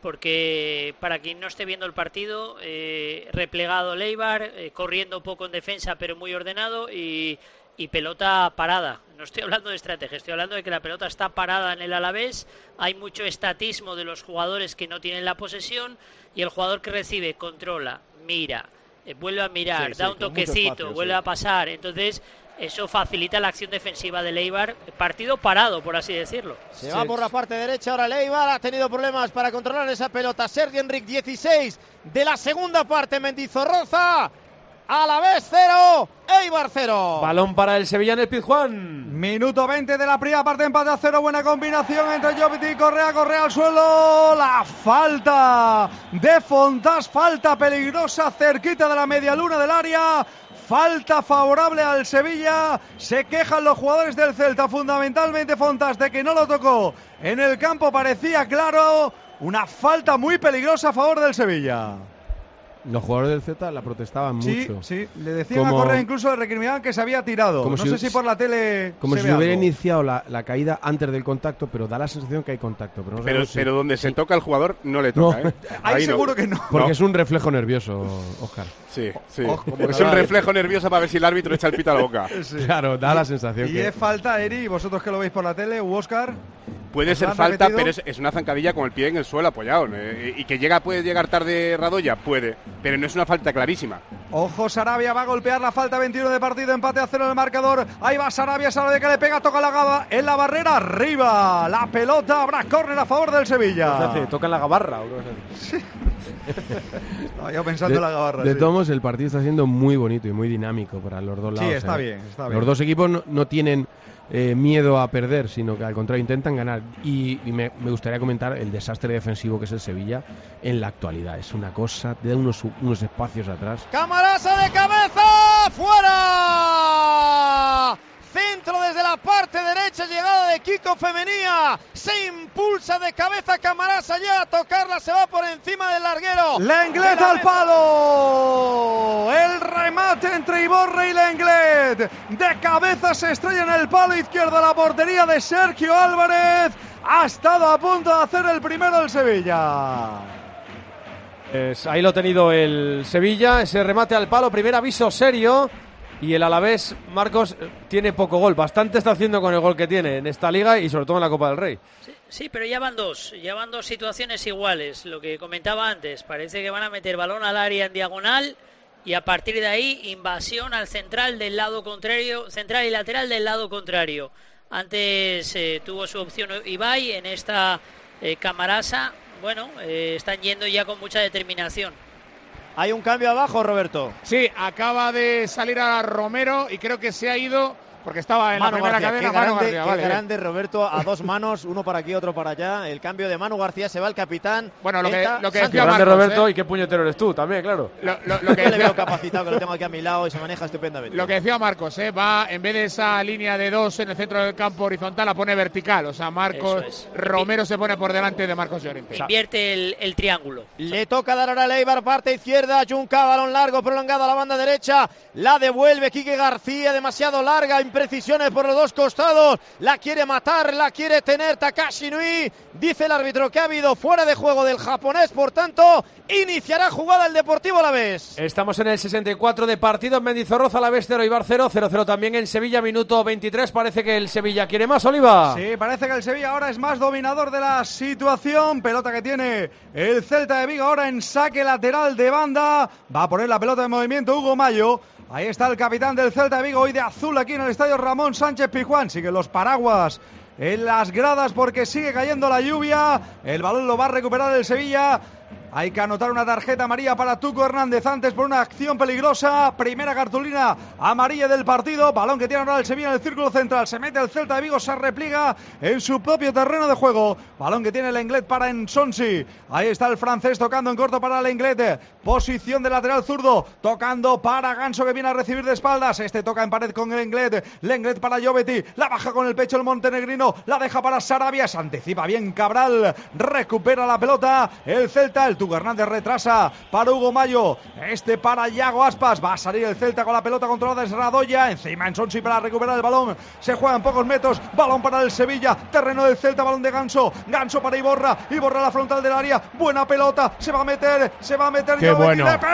Porque para quien no esté viendo el partido, eh, replegado el Eibar, eh, corriendo poco en defensa pero muy ordenado y... y pelota parada. No estoy hablando de estrategia, estoy hablando de que la pelota está parada en el Alavés, hay mucho estatismo de los jugadores que no tienen la posesión y el jugador que recibe controla, mira, eh, vuelve a mirar, sí, da sí, un toquecito, espacio, vuelve sí. a pasar, entonces eso facilita la acción defensiva del Eibar, partido parado, por así decirlo. Se sí. va por la parte derecha ahora el Eibar, ha tenido problemas para controlar esa pelota. Sergi Enric, dieciséis de la segunda parte, Mendizorroza. Alavés cero, Eibar cero. Balón para el Sevilla en el Pizjuán. Minuto veinte de la primera parte, empate a cero. Buena combinación entre Jovic y Correa. Correa al suelo. La falta de Fontás. Falta peligrosa cerquita de la media luna del área. Falta favorable al Sevilla. Se quejan los jugadores del Celta, fundamentalmente Fontás, de que no lo tocó en el campo. Parecía claro. Una falta muy peligrosa a favor del Sevilla. Los jugadores del Celta la protestaban sí, mucho. Sí, le decían como, a Correa, incluso le recriminaban que se había tirado. Como no si, sé si por la tele. Como se si ve hubiera algo. iniciado la, la caída antes del contacto, pero da la sensación que hay contacto. Pero, no pero, si, pero donde sí. se toca el jugador no le toca. No. ¿eh? Ahí, Ahí seguro no. que no. Porque no. es un reflejo nervioso, Óscar. Sí, sí. Oh, es un reflejo nervioso para ver si el árbitro echa el pito a la boca. Sí. Claro, da la sensación y que. Y es falta, Eri, vosotros que lo veis por la tele, u Óscar. Puede ser falta, repetido? pero es, es una zancadilla con el pie en el suelo apoyado. ¿eh? Y que llega puede llegar tarde Radoya, puede, pero no es una falta clarísima. Ojo, Sarabia va a golpear la falta, veintiuno de partido, empate a cero en el marcador. Ahí va Sarabia, Sarabia que le pega, toca la gaba en la barrera, arriba. La pelota, habrá córner a favor del Sevilla. ¿Qué hace? ¿Toca en la gabarra? ¿O sí. Estaba yo pensando de, en la gabarra. De sí. todos modos, el partido está siendo muy bonito y muy dinámico para los dos lados. Sí, está ¿eh? bien, está bien. Los dos equipos no, no tienen eh, miedo a perder, sino que al contrario intentan ganar. Y, y me, me gustaría comentar el desastre defensivo que es el Sevilla en la actualidad. Es una cosa, te da unos, unos espacios atrás. Camarasa de cabeza, fuera. Centro desde la parte derecha, llegada de Kiko Femenía. Se impulsa de cabeza Camarasa, llega a tocarla, se va por encima del larguero. Lenglet al palo. El remate entre Iborra y Lenglet. De cabeza se estrella en el palo izquierdo, la portería de Sergio Álvarez. Ha estado a punto de hacer el primero el Sevilla. Pues ahí lo ha tenido el Sevilla, ese remate al palo, primer aviso serio. Y el Alavés, Marcos, tiene poco gol. Bastante está haciendo con el gol que tiene en esta liga y sobre todo en la Copa del Rey. Sí, sí, pero ya van dos. Ya van dos situaciones iguales. Lo que comentaba antes. Parece que van a meter balón al área en diagonal y a partir de ahí invasión al central del lado contrario, central y lateral del lado contrario. Antes eh, tuvo su opción Ibai, en esta eh, Camarasa. Bueno, eh, están yendo ya con mucha determinación. Hay un cambio abajo, Roberto. Sí, acaba de salir a Romero y creo que se ha ido porque estaba en Manu la primera García, cadena. qué Manu grande, García, qué vale, grande Roberto, a dos manos, uno para aquí, otro para allá. El cambio de Manu García, se va el capitán. Bueno, lo que, lo que decía Marcos, grande Roberto, ¿eh? Y qué puñetero eres tú también, claro. Lo, lo, lo que Yo le veo capacitado, que lo tengo aquí a mi lado y se maneja estupendamente. Lo que decía Marcos, ¿eh? va en vez de esa línea de dos en el centro del campo horizontal, la pone vertical. O sea, Marcos es. Romero se pone por delante de Marcos Llorente. Invierte el, el triángulo. Le toca dar ahora a Leibar, parte izquierda, Junca, balón largo, prolongado a la banda derecha. La devuelve Quique García, demasiado larga, imprecisiones por los dos costados. La quiere matar, la quiere tener Takashi Nui. Dice el árbitro que ha habido fuera de juego del japonés, por tanto, iniciará jugada el Deportivo Alavés. Estamos en el sesenta y cuatro de partido en Mendizorroza, Alavés cero, Eibar cero, cero cero también en Sevilla, minuto veintitrés. Parece que el Sevilla quiere más, Oliva. Sí, parece que el Sevilla ahora es más dominador de la situación. Pelota que tiene el Celta de Vigo ahora en saque lateral de banda. Va a poner la pelota en movimiento Hugo Mayo. Ahí está el capitán del Celta de Vigo, hoy de azul aquí en el estadio Ramón Sánchez Pizjuán. Siguen los paraguas en las gradas porque sigue cayendo la lluvia. El balón lo va a recuperar el Sevilla. Hay que anotar una tarjeta amarilla para Tuco Hernández antes por una acción peligrosa. Primera cartulina amarilla del partido. Balón que tiene ahora el Sevilla en el círculo central. Se mete el Celta de Vigo, se repliega en su propio terreno de juego. Balón que tiene el Lenglet para Ensonsi. Ahí está el francés tocando en corto para el Lenglet. Posición de lateral zurdo. Tocando para Ganso que viene a recibir de espaldas. Este toca en pared con el Lenglet. Lenglet para Jovetic. La baja con el pecho el montenegrino. La deja para Sarabia. Se anticipa bien Cabral. Recupera la pelota. El Celta. El Tuco Hernández retrasa para Hugo Mayo. Este para Yago Aspas. Va a salir el Celta con la pelota controlada. Es Radoya. Encima Ensonsi para recuperar el balón. Se juegan pocos metros. Balón para el Sevilla. Terreno del Celta. Balón de Ganso. Ganso para Iborra. Iborra la frontal del área. Buena pelota. Se va a meter. Se va a meter. Qué bueno. ¡Le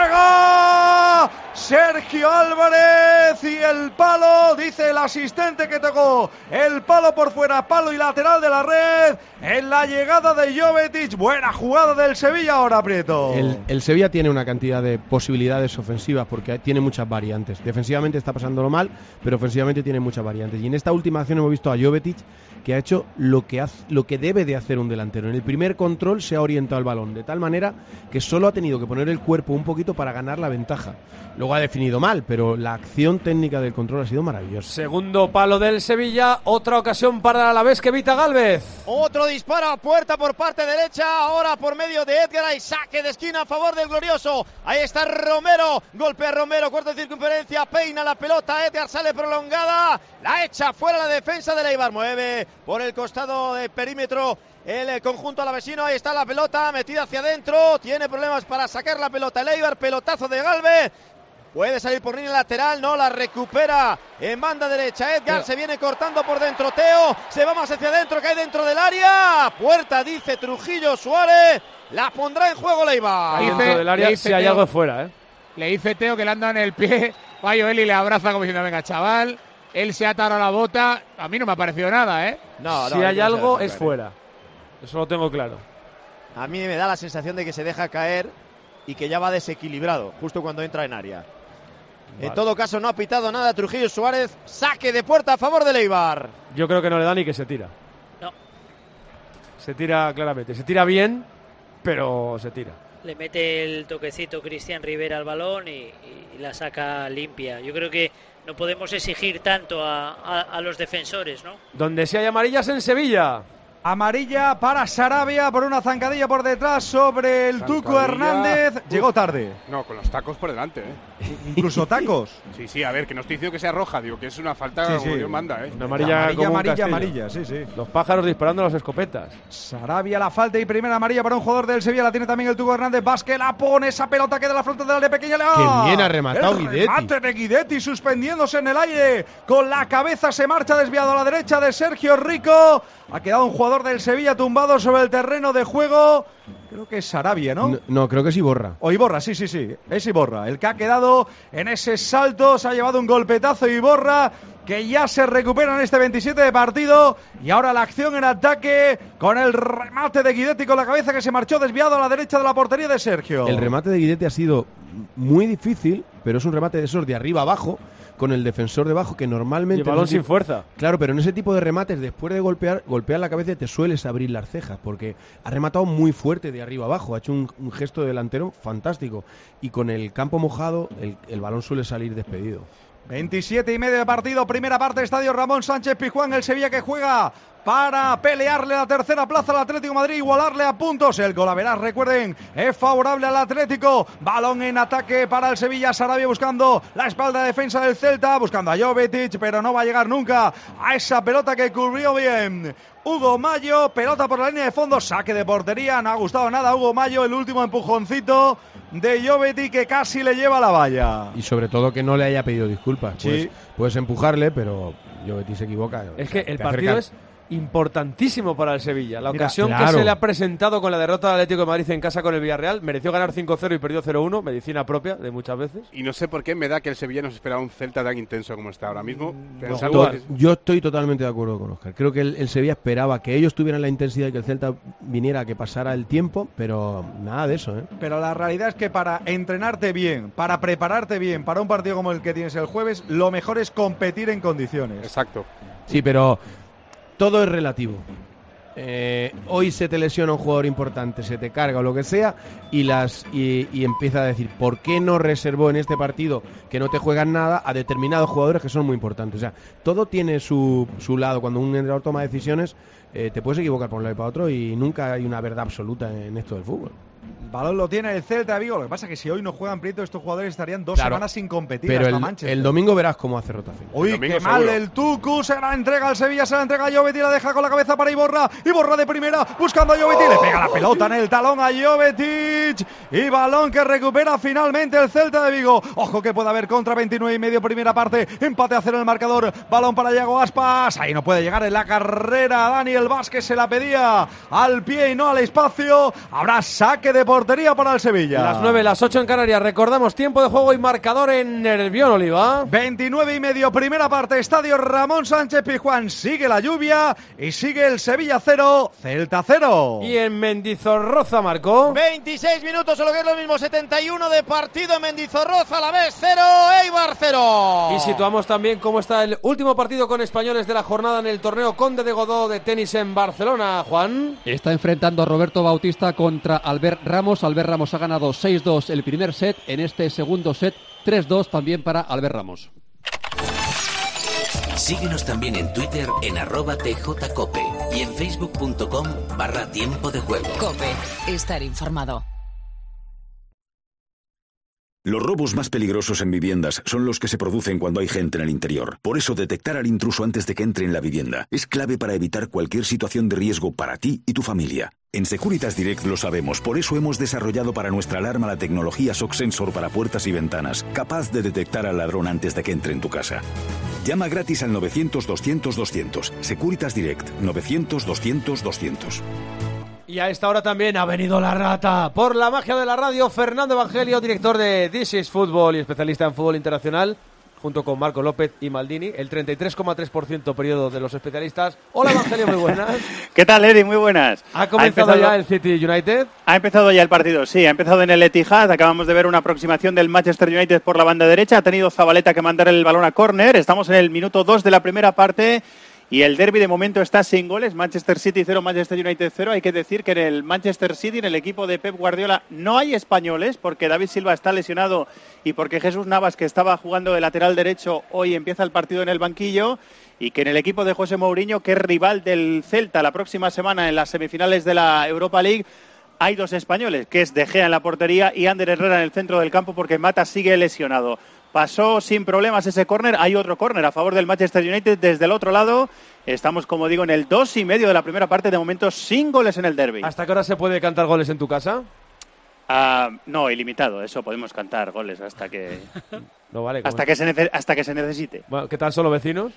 pega! Sergio Álvarez. Y el palo. Dice el asistente que tocó. El palo por fuera. Palo y lateral de la red. En la llegada de Jovetic. Buena jugada del Sevilla ahora, Prieto. El, el Sevilla tiene una cantidad de posibilidades ofensivas porque tiene muchas variantes. Defensivamente está pasándolo mal, pero ofensivamente tiene muchas variantes. Y en esta última acción hemos visto a Jovetic que ha hecho lo que, hace, lo que debe de hacer un delantero. En el primer control se ha orientado el balón de tal manera que solo ha tenido que poner el cuerpo un poquito para ganar la ventaja. Luego ha definido mal, pero la acción técnica del control ha sido maravillosa. Segundo palo del Sevilla, otra ocasión para el Alavés que evita Gálvez. Otro disparo a puerta por parte derecha, ahora por medio de Edgar. Hay saque de esquina a favor del glorioso. Ahí está Romero, golpea Romero, cuarto de circunferencia, peina la pelota, Edgar sale prolongada, la echa fuera la defensa de Eibar, mueve por el costado de perímetro el conjunto alavesino. Ahí está la pelota metida hacia adentro, tiene problemas para sacar la pelota el Eibar, pelotazo de Gálvez. Puede salir por línea lateral, no la recupera en banda derecha. Edgar Pero... se viene cortando por dentro. Teo se va más hacia adentro, cae dentro del área. Puerta, dice Trujillo Suárez. La pondrá en juego Leiva. Dentro del área si hay algo fuera, ¿eh? Le dice Teo que le anda en el pie. Vaya él y le abraza como diciendo: venga, chaval. Él se ata ahora la bota. A mí no me ha parecido nada, ¿eh? No, no, si hay algo es fuera. Eso lo tengo claro. A mí me da la sensación de que se deja caer y que ya va desequilibrado justo cuando entra en área. Vale. En todo caso no ha pitado nada Trujillo Suárez. Saque de puerta a favor de Eibar. Yo creo que no le da ni que se tira. No. Se tira claramente. Se tira bien, pero se tira. Le mete el toquecito Cristian Rivera al balón y, y la saca limpia. Yo creo que no podemos exigir tanto a, a, a los defensores, ¿no? Donde sí hay amarillas en Sevilla. Amarilla para Sarabia por una zancadilla por detrás sobre el zancadilla. Tuco Hernández. Uf. Llegó tarde. No, con los tacos por delante, ¿eh? Incluso tacos. Sí, sí, a ver, que no estoy diciendo que sea roja, digo que es una falta sí, sí. como Dios manda, ¿eh? Una amarilla, amarilla, como amarilla, un amarilla, sí, sí. Los pájaros disparando las escopetas. Sarabia la falta y primera amarilla para un jugador del Sevilla. La tiene también el Tuco Hernández. Vázquez la pone, esa pelota queda a la frontal del área pequeña. ¡Ah! ¡Qué bien ha rematado el Guidetti! remate de Guidetti suspendiéndose en el aire. Con la cabeza se marcha desviado a la derecha de Sergio Rico. Ha quedado un jugador del Sevilla tumbado sobre el terreno de juego. Creo que es Sarabia, ¿no? No, no creo que es Iborra. O Iborra, sí, sí, sí. Es Iborra. El que ha quedado en ese salto. Se ha llevado un golpetazo Iborra, que ya se recupera en este veintisiete de partido. Y ahora la acción en ataque con el remate de Guidetti con la cabeza que se marchó desviado a la derecha de la portería de Sergio. El remate de Guidetti ha sido muy difícil, pero es un remate de esos de arriba abajo, con el defensor debajo, que normalmente... Y el balón sin fuerza. Claro, pero en ese tipo de remates, después de golpear, golpear la cabeza, te sueles abrir las cejas, porque ha rematado muy fuerte de arriba abajo, ha hecho un, un gesto de delantero fantástico. Y con el campo mojado, el, el balón suele salir despedido. veintisiete y medio de partido, primera parte, Estadio Ramón Sánchez Pizjuán, el Sevilla que juega para pelearle la tercera plaza al Atlético de Madrid, igualarle a puntos. El golaveras, recuerden, es favorable al Atlético. Balón en ataque para el Sevilla. Sarabia buscando la espalda de defensa del Celta, buscando a Jovetic, pero no va a llegar nunca a esa pelota que cubrió bien Hugo Mayo. Pelota por la línea de fondo, saque de portería. No ha gustado nada a Hugo Mayo, el último empujoncito de Jovetic que casi le lleva a la valla. Y sobre todo que no le haya pedido disculpas. Sí. Puedes, puedes empujarle, pero Jovetic se equivoca. Es que el partido es importantísimo para el Sevilla. La Mira, ocasión claro. que se le ha presentado con la derrota del Atlético de Madrid en casa con el Villarreal, mereció ganar cinco cero y perdió cero uno, medicina propia de muchas veces. Y no sé por qué me da que el Sevilla no se esperaba un Celta tan intenso como está ahora mismo. No, to- yo estoy totalmente de acuerdo con Óscar. Creo que el, el Sevilla esperaba que ellos tuvieran la intensidad y que el Celta viniera a que pasara el tiempo, pero nada de eso, ¿eh? Pero la realidad es que para entrenarte bien, para prepararte bien para un partido como el que tienes el jueves, lo mejor es competir en condiciones. Exacto. Sí, pero todo es relativo. eh, hoy se te lesiona un jugador importante, se te carga o lo que sea, y las y, y empieza a decir, ¿por qué no reservó en este partido que no te juegan nada a determinados jugadores que son muy importantes? O sea, todo tiene su, su lado. Cuando un entrenador toma decisiones, eh, te puedes equivocar por un lado y para otro, y nunca hay una verdad absoluta en esto del fútbol. Balón lo tiene el Celta de Vigo. Lo que pasa es que si hoy no juegan Prieto, estos jugadores estarían dos Claro, semanas sin competir pero hasta el, Manchester. el domingo verás cómo hace rotación. Uy, qué mal el Tucu. Se la entrega al Sevilla, se la entrega a Jovetic, la deja con la cabeza para Iborra. Iborra de primera, buscando a Jovetic. Le pega la pelota en el talón a Jovetic. Y balón que recupera finalmente el Celta de Vigo. Ojo que puede haber contra, veintinueve y medio primera parte. Empate a cero en el marcador. Balón para Iago Aspas. Ahí no puede llegar en la carrera. Daniel Vázquez se la pedía al pie y no al espacio. Habrá saque de portería para el Sevilla. Las nueve, las ocho en Canarias. Recordamos tiempo de juego y marcador en Nervión, Oliva. veintinueve y medio primera parte. Estadio Ramón Sánchez Pizjuán. Sigue la lluvia y sigue el Sevilla cero, Celta cero. Y en Mendizorroza, Marco. veintiséis minutos o lo que es lo mismo, setenta y uno de partido en Mendizorroza. Alavés cero, Eibar cero. Y situamos también cómo está el último partido con españoles de la jornada en el torneo Conde de Godó de tenis en Barcelona, Juan. Está enfrentando a Roberto Bautista contra Albert Ramos. Albert Ramos ha ganado seis dos el primer set. En este segundo set, tres dos también para Albert Ramos. Síguenos también en Twitter en arroba tjcope y en facebook.com barra tiempo de juego. Cope, estar informado. Los robos más peligrosos en viviendas son los que se producen cuando hay gente en el interior. Por eso, detectar al intruso antes de que entre en la vivienda es clave para evitar cualquier situación de riesgo para ti y tu familia. En Securitas Direct lo sabemos, por eso hemos desarrollado para nuestra alarma la tecnología Shock Sensor para puertas y ventanas, capaz de detectar al ladrón antes de que entre en tu casa. Llama gratis al novecientos doscientos doscientos. Securitas Direct, novecientos doscientos doscientos. Y a esta hora también ha venido la rata. Por la magia de la radio, Fernando Evangelio, director de This is Football y especialista en fútbol internacional, junto con Marco López y Maldini, el treinta y tres coma tres por ciento periodo de los especialistas. Hola Evangelio, muy buenas. ¿Qué tal, Eddie? Muy buenas. ¿Ha comenzado ha ya el City United? Ha empezado ya el partido, sí. Ha empezado en el Etihad. Acabamos de ver una aproximación del Manchester United por la banda derecha. Ha tenido Zabaleta que mandar el balón a córner. Estamos en el minuto dos de la primera parte. Y el derbi de momento está sin goles, Manchester City cero, Manchester United cero. Hay que decir que en el Manchester City, en el equipo de Pep Guardiola, no hay españoles porque David Silva está lesionado y porque Jesús Navas, que estaba jugando de lateral derecho, hoy empieza el partido en el banquillo. Y que en el equipo de José Mourinho, que es rival del Celta la próxima semana en las semifinales de la Europa League, hay dos españoles, que es De Gea en la portería y Ander Herrera en el centro del campo porque Mata sigue lesionado. Pasó sin problemas ese córner. Hay otro córner a favor del Manchester United desde el otro lado. Estamos, como digo, en el dos y medio de la primera parte. De momento, sin goles en el derbi. ¿Hasta qué hora se puede cantar goles en tu casa? Uh, no, ilimitado. Eso podemos cantar goles hasta que no vale. Hasta que se nece- hasta que se necesite. Bueno, ¿qué tal son los vecinos?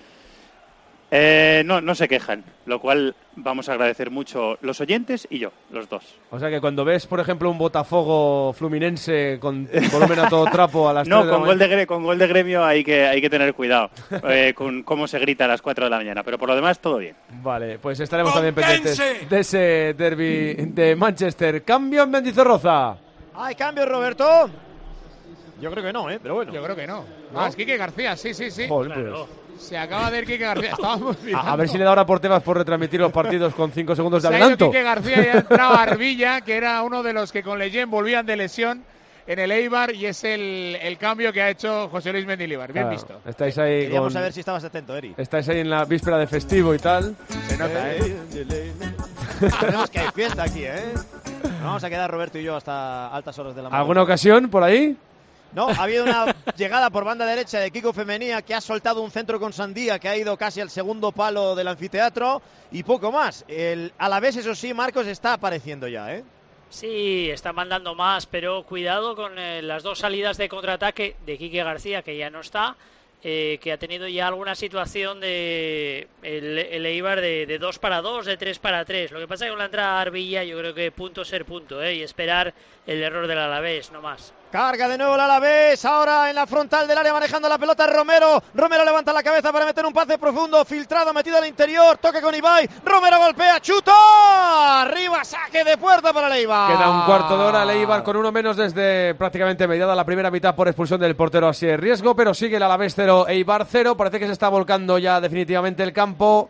Eh, no, no se quejan, lo cual vamos a agradecer mucho los oyentes y yo, los dos. O sea que cuando ves, por ejemplo, un Botafogo Fluminense con volumen a todo trapo a las no, tres de la con gol de gre- con gol de gremio hay que hay que tener cuidado eh, con cómo se grita a las cuatro de la mañana, pero por lo demás todo bien. Vale, pues estaremos también pendientes de ese derbi de Manchester. Cambio en Mendizorroza. ¿Hay cambio, Roberto? Yo creo que no, ¿eh? Pero bueno. Yo creo que no. ¿No? Ah, es Quique García, sí, sí, sí. Joder, Claro. Se acaba de ir Quique García. Estábamos A, a ver si le da ahora por Tebas por retransmitir los partidos con cinco segundos de Se ha ido adelanto. Quique García y ha entrado Arbilla, que era uno de los que con Leyen volvían de lesión en el Eibar, y es el, el cambio que ha hecho José Luis Mendilibar. Bien Claro, visto. Estáis ahí Queríamos con- saber si estabas atento, Eri. Estáis ahí en la víspera de festivo y tal. Se nota, ¿eh? Sabemos que hay fiesta aquí, ¿eh? Nos vamos a quedar Roberto y yo hasta altas horas de la mañana. ¿Alguna ocasión por ahí? No, ha habido una llegada por banda derecha de Kiko Femenía, que ha soltado un centro con Sandía que ha ido casi al segundo palo del anfiteatro y poco más. El Alavés, eso sí, Marcos, está apareciendo ya, ¿eh? Sí, está mandando más, pero cuidado con eh, las dos salidas de contraataque de Quique García, que ya no está, eh, que ha tenido ya alguna situación de el, el Eibar de, de dos para dos, de tres para tres. Lo que pasa es que con la entrada de Arbilla yo creo que punto ser punto, ¿eh? Y esperar el error del Alavés, no más. Carga de nuevo el Alavés, ahora en la frontal del área manejando la pelota Romero. Romero levanta la cabeza para meter un pase profundo, filtrado, metido al interior, toque con Ibai. Romero golpea, chuto, arriba, saque de puerta para el Eibar. Queda un cuarto de hora el Eibar con uno menos desde prácticamente mediada la primera mitad por expulsión del portero así de riesgo, pero sigue el Alavés cero, Eibar cero. Parece que se está volcando ya definitivamente el campo.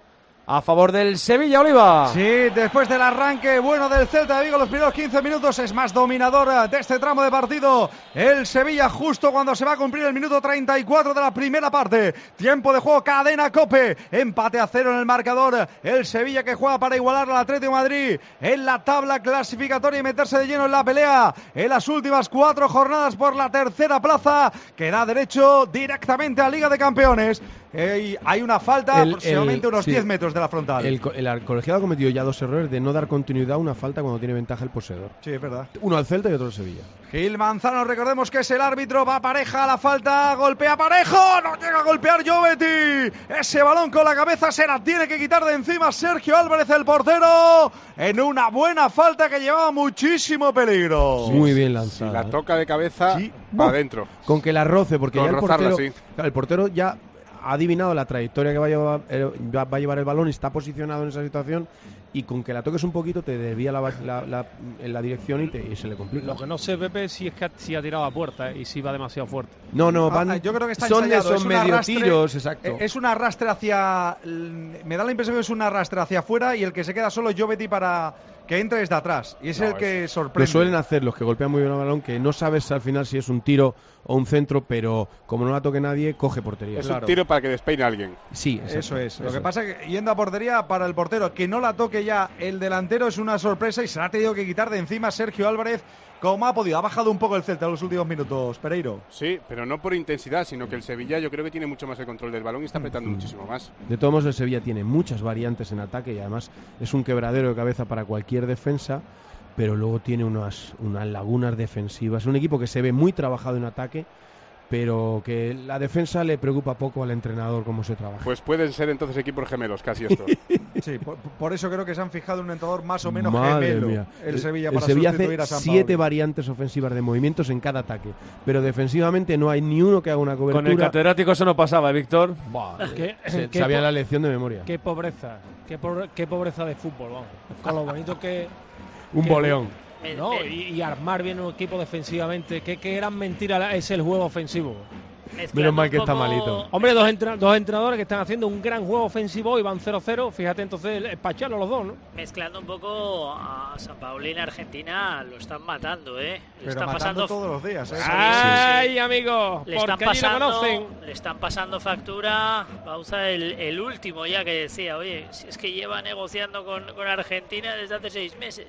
a favor del Sevilla, Oliva. Sí, después del arranque bueno del Celta de Vigo, los primeros quince minutos es más dominador de este tramo de partido. El Sevilla justo cuando se va a cumplir el minuto treinta y cuatro de la primera parte. Tiempo de juego, cadena COPE. Empate a cero en el marcador. El Sevilla que juega para igualar al Atlético de Madrid en la tabla clasificatoria y meterse de lleno en la pelea en las últimas cuatro jornadas por la tercera plaza, que da derecho directamente a Liga de Campeones. Eh, hay una falta el, aproximadamente el, unos sí. diez metros de la frontal. El, el, el colegiado ha cometido ya dos errores de no dar continuidad a una falta cuando tiene ventaja el poseedor. Sí, es verdad. Uno al Celta y otro al Sevilla. Gil Manzano, recordemos que es el árbitro, va pareja a la falta, golpea Parejo, no llega a golpear Jovetti. Ese balón con la cabeza se la tiene que quitar de encima Sergio Álvarez, el portero, en una buena falta que llevaba muchísimo peligro. Sí, muy bien lanzada. Si la toca de cabeza, sí. para adentro. Con que la roce, porque con ya el rozarla, portero, sí. claro, el portero ya ha adivinado la trayectoria que va a, llevar, eh, va a llevar el balón y está posicionado en esa situación, y con que la toques un poquito te desvía la, la, la, en la dirección y, te, y se le complica. Lo que no sé, Pepe, si es que ha, si ha tirado a puerta eh, y si va demasiado fuerte. No, no, van, ah, yo creo que está son, ensayado, son es medio arrastre, tiros, exacto. Es un arrastre hacia... Me da la impresión que es un arrastre hacia afuera y el que se queda solo es Jovetti para que entre desde atrás. Y es no, el que sorprende. Lo suelen hacer los que golpean muy bien el balón, que no sabes al final si es un tiro o un centro, pero como no la toque nadie, coge portería. Es claro. un tiro para que despeine a alguien. Sí, exacto. Eso es. Eso Lo que es. pasa es que yendo a portería para el portero, que no la toque ya el delantero es una sorpresa y se la ha tenido que quitar de encima Sergio Álvarez como ha podido. Ha bajado un poco el Celta en los últimos minutos, Pereiro. Sí, pero no por intensidad, sino que el Sevilla yo creo que tiene mucho más el control del balón y está apretando mm. muchísimo más. De todos modos, el Sevilla tiene muchas variantes en ataque y además es un quebradero de cabeza para cualquier defensa, pero luego tiene unas, unas lagunas defensivas. Es un equipo que se ve muy trabajado en ataque, pero que la defensa le preocupa poco al entrenador cómo se trabaja. Pues pueden ser entonces equipos gemelos casi estos. Sí, por, por eso creo que se han fijado en un entrenador más o menos Madre gemelo. Mía. El Sevilla, el para Sevilla sustituir hace a San siete Paolo. variantes ofensivas de movimientos en cada ataque, pero defensivamente no hay ni uno que haga una cobertura. Con el catedrático eso no pasaba, ¿eh, Víctor? Bah, ¿Qué, se, qué sabía po- la lección de memoria. Qué pobreza, qué, pobre, qué pobreza de fútbol, vamos. Con lo bonito que... Un que, boleón. No, y, y armar bien un equipo defensivamente. Que, que eran mentiras, es el juego ofensivo. Menos mal que está malito. Hombre, dos, entra- dos entrenadores que están haciendo un gran juego ofensivo y van cero cero. Fíjate, entonces, es para echarlo los dos, ¿no? Mezclando un poco a San Paolo en Argentina, lo están matando, ¿eh? Le Pero están matando pasando todos los días, ¿eh? ¡Ay, sí, sí. amigo! Le porque están, allí lo pasando, conocen. le están pasando factura. Bauza, el, el último ya que decía, oye, si es que lleva negociando con, con Argentina desde hace seis meses.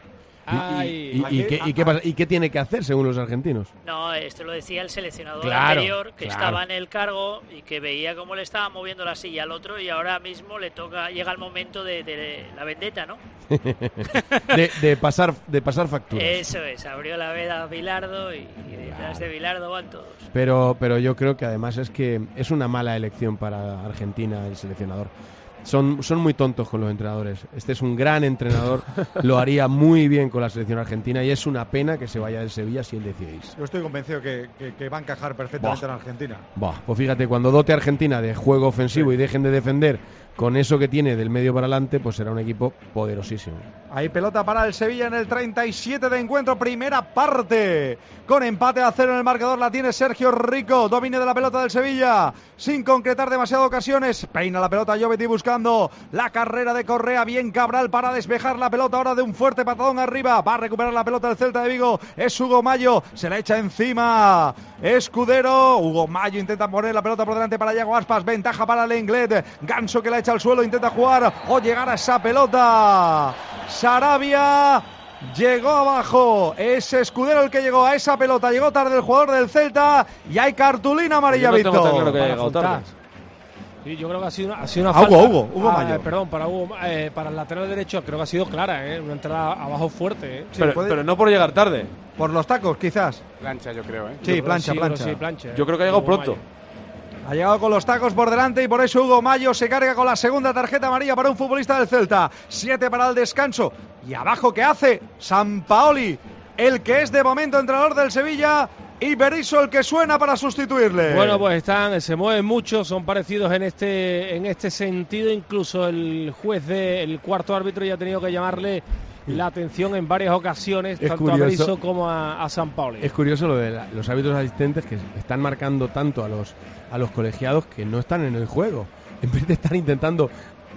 Ay. ¿Y, y, y, qué, y, qué pasa? ¿Y qué tiene que hacer según los argentinos? No, esto lo decía el seleccionador Claro, anterior, que claro. estaba en el cargo y que veía cómo le estaba moviendo la silla al otro, y ahora mismo le toca, llega el momento de, de la vendetta, ¿no? de, de pasar de pasar facturas. Eso es, abrió la veda a Bilardo y, y detrás de Bilardo van todos. Pero, pero yo creo que además es que es una mala elección para Argentina el seleccionador. Son, son muy tontos con los entrenadores. Este es un gran entrenador, lo haría muy bien con la selección argentina y es una pena que se vaya del Sevilla si él decidís. Yo estoy convencido que, que, que va a encajar perfectamente Buah. en Argentina. Bah, pues fíjate, cuando dote a Argentina de juego ofensivo sí. y dejen de defender con eso que tiene del medio para adelante, pues será un equipo poderosísimo. Hay pelota para el Sevilla en el treinta y siete de encuentro, primera parte. Con empate a cero en el marcador la tiene Sergio Rico. Dominio de la pelota del Sevilla, sin concretar demasiadas ocasiones. Peina la pelota Jovetti buscando la carrera de Correa. Bien Cabral para despejar la pelota ahora de un fuerte patadón arriba. Va a recuperar la pelota del Celta de Vigo. Es Hugo Mayo, se la echa encima Escudero. Hugo Mayo intenta poner la pelota por delante para Iago Aspas. Ventaja para Lenglet. Ganso que la echa al suelo, intenta jugar o llegar a esa pelota. Sarabia llegó abajo, es Escudero el que llegó a esa pelota, llegó tarde el jugador del Celta y hay cartulina amarilla, Yo no tengo tan Víctor. claro que haya llegado tarde. Sí, yo creo que ha sido una, ha sido una a falta. Hugo, Hugo, Hugo ah, Mayo. eh, perdón, para Hugo, eh, para el lateral derecho creo que ha sido clara, ¿eh? Una entrada abajo fuerte, ¿eh? Sí, pero, puede... pero no por llegar tarde. Por los tacos, quizás. Plancha, yo creo, ¿eh? Sí, Yo plancha, creo, plancha. sí, plancha. ¿eh? Yo creo que ha llegado Hugo pronto. Mayo. Ha llegado con los tacos por delante y por eso Hugo Mayo se carga con la segunda tarjeta amarilla para un futbolista del Celta. Siete para el descanso. Y abajo, ¿qué hace? Sampaoli, el que es de momento entrenador del Sevilla, y Berizzo el que suena para sustituirle. Bueno, pues están, se mueven mucho, son parecidos en este en este sentido. Incluso el juez del cuarto árbitro ya ha tenido que llamarle la atención en varias ocasiones, es tanto curioso, a Berizzo como a, a Sampaoli. Es curioso lo de la, los árbitros asistentes que están marcando tanto a los a los colegiados que no están en el juego. En vez de estar intentando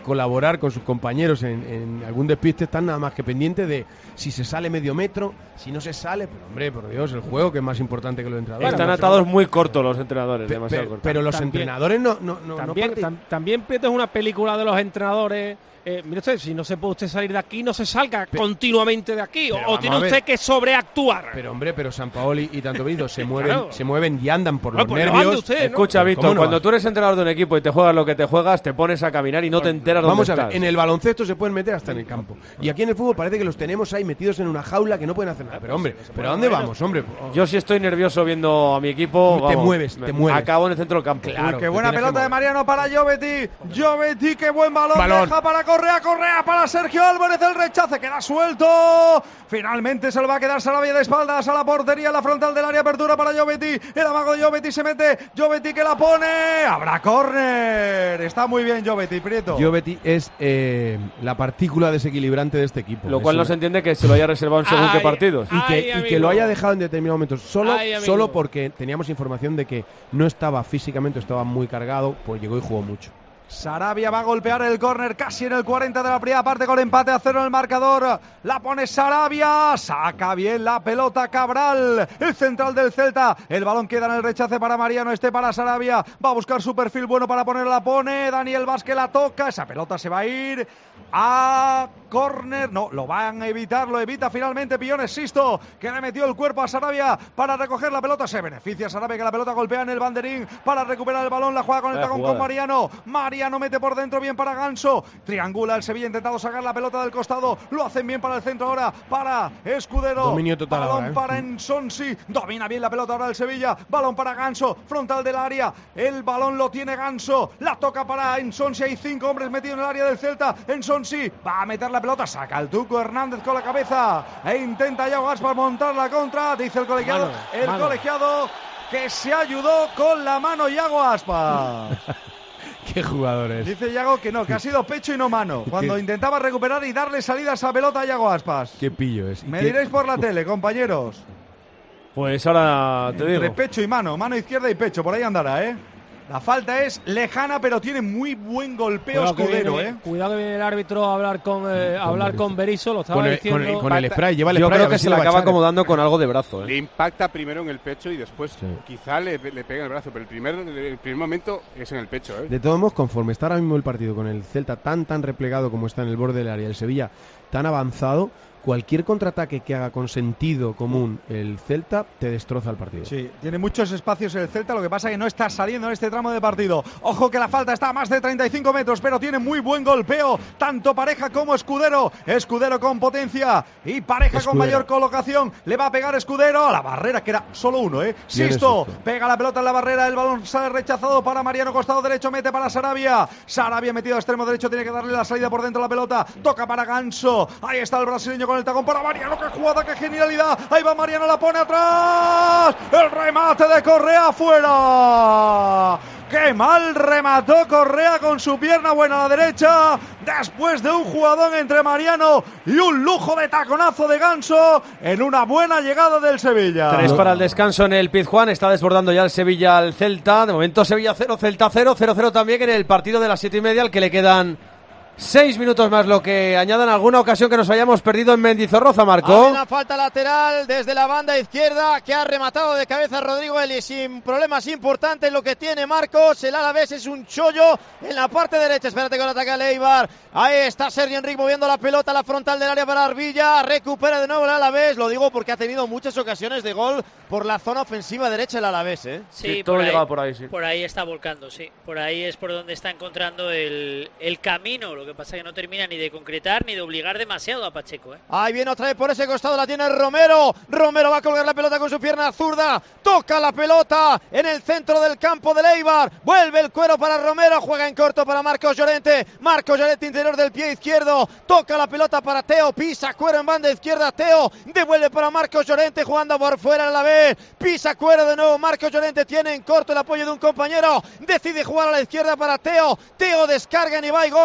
colaborar con sus compañeros en, en algún despiste, están nada más que pendientes de si se sale medio metro, si no se sale, pero hombre, por Dios, el juego que es más importante que los entrenadores. Están atados muy cortos los entrenadores, Pe- demasiado pe- cortos. pero los También- entrenadores no, no, no, También, no parti- tam- también Prieto, es una película de los entrenadores. Eh, mire usted, si no se puede usted salir de aquí, no se salga continuamente de aquí. O, pero o vamos tiene a ver. usted que sobreactuar. Pero hombre, pero Sampaoli y tanto Benito se mueven, Claro. se mueven y andan por Ah, los pues no nervios. ande usted, ¿no? Escucha, ¿Cómo Víctor, no cuando vas? tú eres entrenador de un equipo y te juegas lo que te juegas, te pones a caminar y no te enteras dónde Vamos a ver, estás. en el baloncesto se pueden meter hasta en el campo. Y aquí en el fútbol parece que los tenemos ahí metidos en una jaula que no pueden hacer nada. Pero hombre, ¿pero a dónde vamos, hombre? Yo si estoy nervioso viendo a mi equipo, Te vamos, mueves, me- te mueves. acabo en el centro del campo. Claro. Uy, qué te buena tienes que pelota de mover. Mariano para Jovetti. Jovetti, qué buen balón. Balón. Deja para Correa, Correa para Sergio Álvarez. El rechace queda suelto. Finalmente se lo va a quedar Sarabia de espaldas a la portería, en la frontal del área. Apertura para Jovetti. El amago de Jovetti se mete. Jovetti que la pone. Habrá córner. Está muy bien Jovetti, Prieto. Jovetti es eh, la partícula desequilibrante de este equipo. Lo Es cual no una- se entiende que se lo haya reservado en según qué Ay, partidos. y que, Ay, y amigo. que lo haya dejado en determinados momentos solo, Ay, amigo. solo porque teníamos información de que no estaba físicamente, estaba muy cargado, pues llegó y jugó mucho. Sarabia va a golpear el córner casi en el cuarenta de la primera parte con empate a cero en el marcador. La pone Sarabia, saca bien la pelota Cabral, el central del Celta. El balón queda en el rechace para Mariano, este para Sarabia. Va a buscar su perfil bueno para ponerla, la pone. Daniel Vázquez la toca, esa pelota se va a ir a córner. No, lo van a evitar, lo evita finalmente Pillones Sisto, que le metió el cuerpo a Sarabia para recoger la pelota. Se beneficia Sarabia, que la pelota golpea en el banderín para recuperar el balón. La juega con el Vaya tacón jugada. con Mariano. Mariano mete por dentro bien para Ganso. Triangula el Sevilla intentando sacar la pelota del costado. Lo hacen bien para el centro ahora. Para Escudero. Dominio total Balón ahora, ¿eh? para Ensonsi. Domina bien la pelota ahora el Sevilla. Balón para Ganso. Frontal del área. El balón lo tiene Ganso. La toca para Ensonsi. Hay cinco hombres metidos en el área del Celta. Ensonsi va a meter la pelota. Saca el Tuco Hernández con la cabeza. E intenta ya Gaspar montar la contra. Dice el colegiado. Mano, el mano. colegiado que se ayudó con la mano Iago Aspas. Qué jugadores. Dice Iago que no, que ha sido pecho y no mano. Cuando ¿Qué? intentaba recuperar y darle salida a esa pelota a Iago Aspas. Qué pillo es. Y Me qué- diréis por la tele, compañeros. Pues ahora te Entre digo. pecho y mano, mano izquierda y pecho, por ahí andará, ¿eh? La falta es lejana, pero tiene muy buen golpeo Cuidado que, Escudero, viene, ¿eh? cuidado que viene el árbitro a hablar con, eh, a hablar con Berizzo, lo estaba Con el, diciendo. con el- con el spray, lleva el Yo spray, creo a ver que si se lo le va a acaba echar. acomodando con algo de brazo. ¿eh? Le impacta primero en el pecho y después Sí. quizá le, le pega en el brazo, pero el primer, el primer momento es en el pecho. ¿eh? De todos modos, conforme está ahora mismo el partido con el Celta tan tan replegado como está en el borde del área, el Sevilla tan avanzado, cualquier contraataque que haga con sentido común el Celta te destroza el partido. Sí, tiene muchos espacios el Celta, lo que pasa es que no está saliendo en este tramo de partido. Ojo que la falta está a más de treinta y cinco metros, pero tiene muy buen golpeo, tanto Pareja como Escudero. Escudero con potencia y Pareja con Escudero. mayor colocación. Le va a pegar Escudero a la barrera, que era solo uno, ¿eh? Bien Sisto Sisto. pega la pelota en la barrera, el balón sale rechazado para Mariano, costado derecho, mete para Sarabia. Sarabia metido a extremo derecho, tiene que darle la salida por dentro de la pelota. Toca para Ganso. Ahí está el brasileño con el tacón para Mariano. ¡Qué jugada, qué genialidad! Ahí va Mariano, la pone atrás. El remate de Correa fuera. ¡Qué mal remató Correa con su pierna buena a la derecha! Después de un jugadón entre Mariano y un lujo de taconazo de Ganso en una buena llegada del Sevilla. Tres para el descanso en el Pizjuán. Está desbordando ya el Sevilla al Celta. De momento Sevilla cero, Celta cero, cero cero también en el partido de las siete y media, al que le quedan seis minutos más, lo que añadan alguna ocasión que nos hayamos perdido en Mendizorroza, Marco. Hay una falta lateral desde la banda izquierda que ha rematado de cabeza Rodrigo Eli sin problemas importantes. Lo que tiene Marcos, el Alavés es un chollo en la parte derecha. Espérate con el ataque a Eibar. Ahí está Sergio Enrique moviendo la pelota a la frontal del área para Arvilla. Recupera de nuevo el Alavés. Lo digo porque ha tenido muchas ocasiones de gol por la zona ofensiva derecha el Alavés, ¿eh? Sí, Sí, todo por, ahí, llegaba por ahí, sí. por ahí está volcando, sí. Por ahí es por donde está encontrando el, el camino. Lo que pasa es que no termina ni de concretar ni de obligar demasiado a Pacheco, ¿eh? Ahí viene otra vez por ese costado, la tiene Romero. Romero va a colgar la pelota con su pierna zurda. Toca la pelota en el centro del campo del Eibar. Vuelve el cuero para Romero. Juega en corto para Marcos Llorente. Marcos Llorente, interior del pie izquierdo. Toca la pelota para Teo. Pisa cuero en banda izquierda. Teo devuelve para Marcos Llorente jugando por fuera a la vez. Pisa cuero de nuevo. Marcos Llorente tiene en corto el apoyo de un compañero. Decide jugar a la izquierda para Teo. Teo descarga en Ibai Gómez. No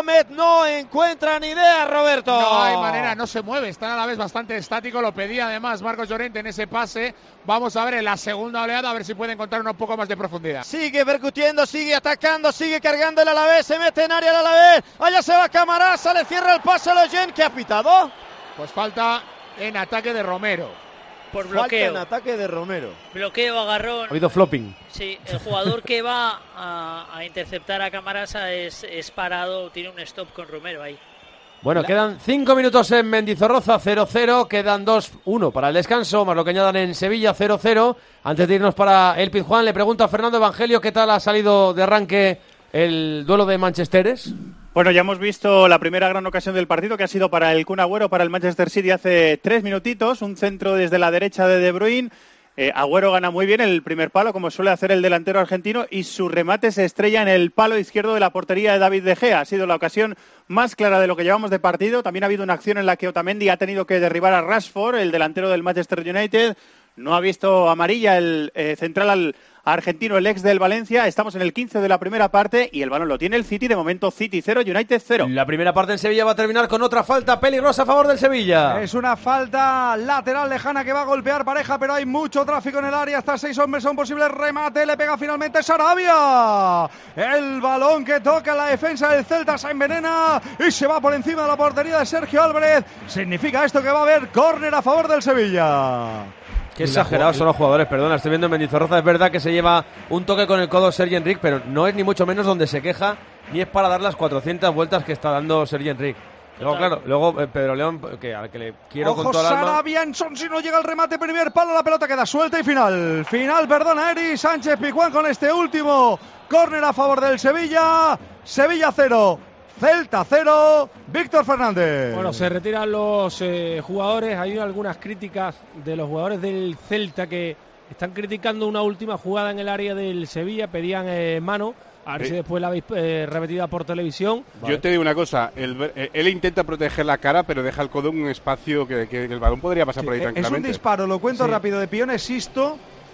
no encuentran idea, Roberto. No hay manera, no se mueve, está a la vez bastante estático, lo pedía además Marcos Llorente en ese pase. Vamos a ver en la segunda oleada, a ver si puede encontrar un poco más de profundidad. Sigue percutiendo, sigue atacando, sigue cargando el Alavés, se mete en área el Alavés, allá se va Camarasa, le cierra el paso a Lejeune, ¿qué ha pitado? Pues falta en ataque de Romero. Por bloqueo. Falta en ataque de Romero. Bloqueo, agarrón. Ha habido flopping. Sí, el jugador que va a, a interceptar a Camarasa es, es parado, tiene un stop con Romero ahí. Bueno, quedan cinco minutos en Mendizorroza, cero cero, quedan dos uno para el descanso, más lo que añadan en Sevilla, cero cero. Antes de irnos para el Pizjuán, le pregunto a Fernando Evangelio qué tal ha salido de arranque el duelo de Manchesteres. Bueno, ya hemos visto la primera gran ocasión del partido, que ha sido para el Kun Agüero, para el Manchester City hace tres minutitos, un centro desde la derecha de De Bruyne. Eh, Agüero gana muy bien el primer palo, como suele hacer el delantero argentino, y su remate se estrella en el palo izquierdo de la portería de David De Gea. Ha sido la ocasión más clara de lo que llevamos de partido. También ha habido una acción en la que Otamendi ha tenido que derribar a Rashford, el delantero del Manchester United. No ha visto amarilla el eh, central al argentino, el ex del Valencia. Estamos en el quince de la primera parte y el balón lo tiene el City. De momento City cero, United cero. La primera parte en Sevilla va a terminar con otra falta peligrosa a favor del Sevilla. Es una falta lateral lejana que va a golpear pareja, pero hay mucho tráfico en el área. Hasta seis hombres son posibles. Remate, le pega finalmente Sarabia. El balón que toca la defensa del Celta se envenena y se va por encima de la portería de Sergio Álvarez. Significa esto que va a haber córner a favor del Sevilla. Qué exagerados son los jugadores, perdona, estoy viendo en Mendizorroza, es verdad que se lleva un toque con el codo Sergi Enric, pero no es ni mucho menos donde se queja, ni es para dar las cuatrocientas vueltas que está dando Sergi Enric. Luego, claro, luego eh, Pedro León, que al que le quiero Ojo, con todo el alma. Sarabia en Son, si no llega el remate, primer palo, la pelota queda suelta y final. Final, perdona, Eri Sánchez Pizjuán con este último córner a favor del Sevilla. Sevilla cero. Celta cero, Víctor Fernández. Bueno, se retiran los eh, jugadores. Hay algunas críticas de los jugadores del Celta que están criticando una última jugada en el área del Sevilla. Pedían eh, mano. A ver sí. si después la habéis eh, repetida por televisión. Vale. Yo te digo una cosa. El, él intenta proteger la cara, pero deja el codo en un espacio que, que, que el balón podría pasar sí, por ahí tranquilamente. Es un disparo, lo cuento sí. rápido, de Pione Sisto.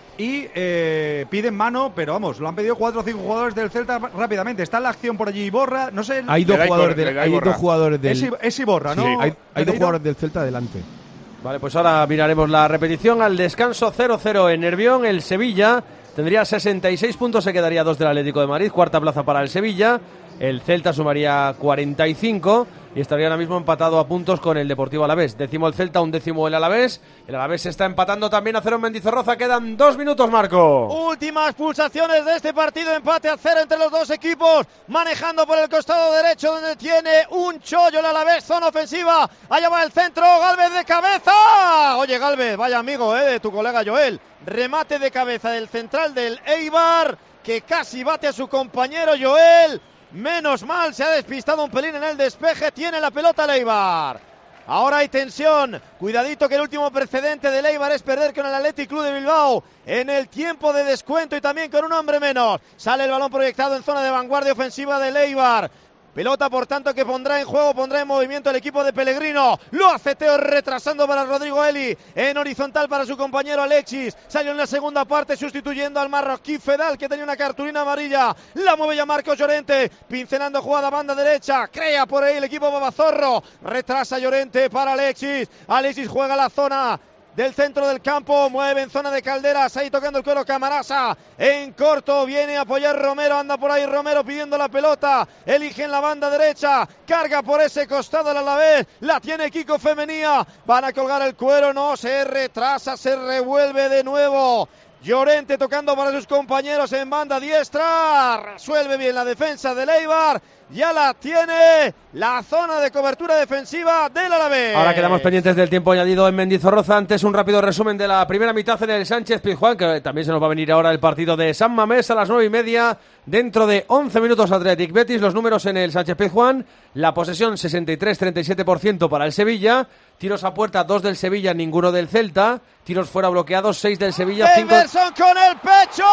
Y eh, piden mano, pero vamos, lo han pedido cuatro o cinco jugadores del Celta rápidamente. Está la acción por allí, Iborra, no sé. Hay dos jugadores del, hay dos jugadores del. Es, es Iborra, ¿no? Sí, hay, hay dos jugadores del Celta adelante. Vale, pues ahora miraremos la repetición. Al descanso cero cero en Nervión, el Sevilla tendría sesenta y seis puntos, se quedaría dos del Atlético de Madrid, cuarta plaza para el Sevilla. El Celta sumaría cuarenta y cinco y estaría ahora mismo empatado a puntos con el Deportivo Alavés. Décimo el Celta, un décimo el Alavés. El Alavés se está empatando también a cero en Mendizorroza. Quedan dos minutos, Marco. Últimas pulsaciones de este partido. Empate a cero entre los dos equipos. Manejando por el costado derecho donde tiene un chollo el Alavés. Zona ofensiva. Allá va el centro. Gálvez de cabeza. Oye, Gálvez, vaya amigo eh, de tu colega Joel. Remate de cabeza del central del Eibar, que casi bate a su compañero Joel. Menos mal, se ha despistado un pelín en el despeje. Tiene la pelota el Eibar. Ahora hay tensión. Cuidadito que el último precedente del Eibar es perder con el Athletic Club de Bilbao en el tiempo de descuento y también con un hombre menos. Sale el balón proyectado en zona de vanguardia ofensiva del Eibar. Pelota, por tanto, que pondrá en juego, pondrá en movimiento el equipo de Pellegrino. Lo hace Teo retrasando para Rodrigo Eli. En horizontal para su compañero Alexis. Salió en la segunda parte sustituyendo al marroquí Fedal, que tenía una cartulina amarilla. La mueve ya Marcos Llorente. Pincelando jugada banda derecha. Crea por ahí el equipo Babazorro. Retrasa Llorente para Alexis. Alexis juega la zona del centro del campo, mueve en zona de Calderas, ahí tocando el cuero Camarasa, en corto, viene a apoyar Romero, anda por ahí Romero pidiendo la pelota, elige en la banda derecha, carga por ese costado el Alavés, la tiene Kiko Femenía, van a colgar el cuero, no, se retrasa, se revuelve de nuevo. Llorente tocando para sus compañeros en banda diestra, resuelve bien la defensa del Eibar, ya la tiene la zona de cobertura defensiva del Alavés. Ahora quedamos pendientes del tiempo añadido en Mendizorroza. Antes un rápido resumen de la primera mitad en el Sánchez Pizjuán, que también se nos va a venir ahora el partido de San Mamés a las nueve y media. Dentro de once minutos Athletic Betis, los números en el Sánchez Pizjuán. La posesión sesenta y tres a treinta y siete por ciento para el Sevilla. Tiros a puerta, dos del Sevilla, ninguno del Celta. Tiros fuera bloqueados, seis del Sevilla. Emerson cinco... con el pecho,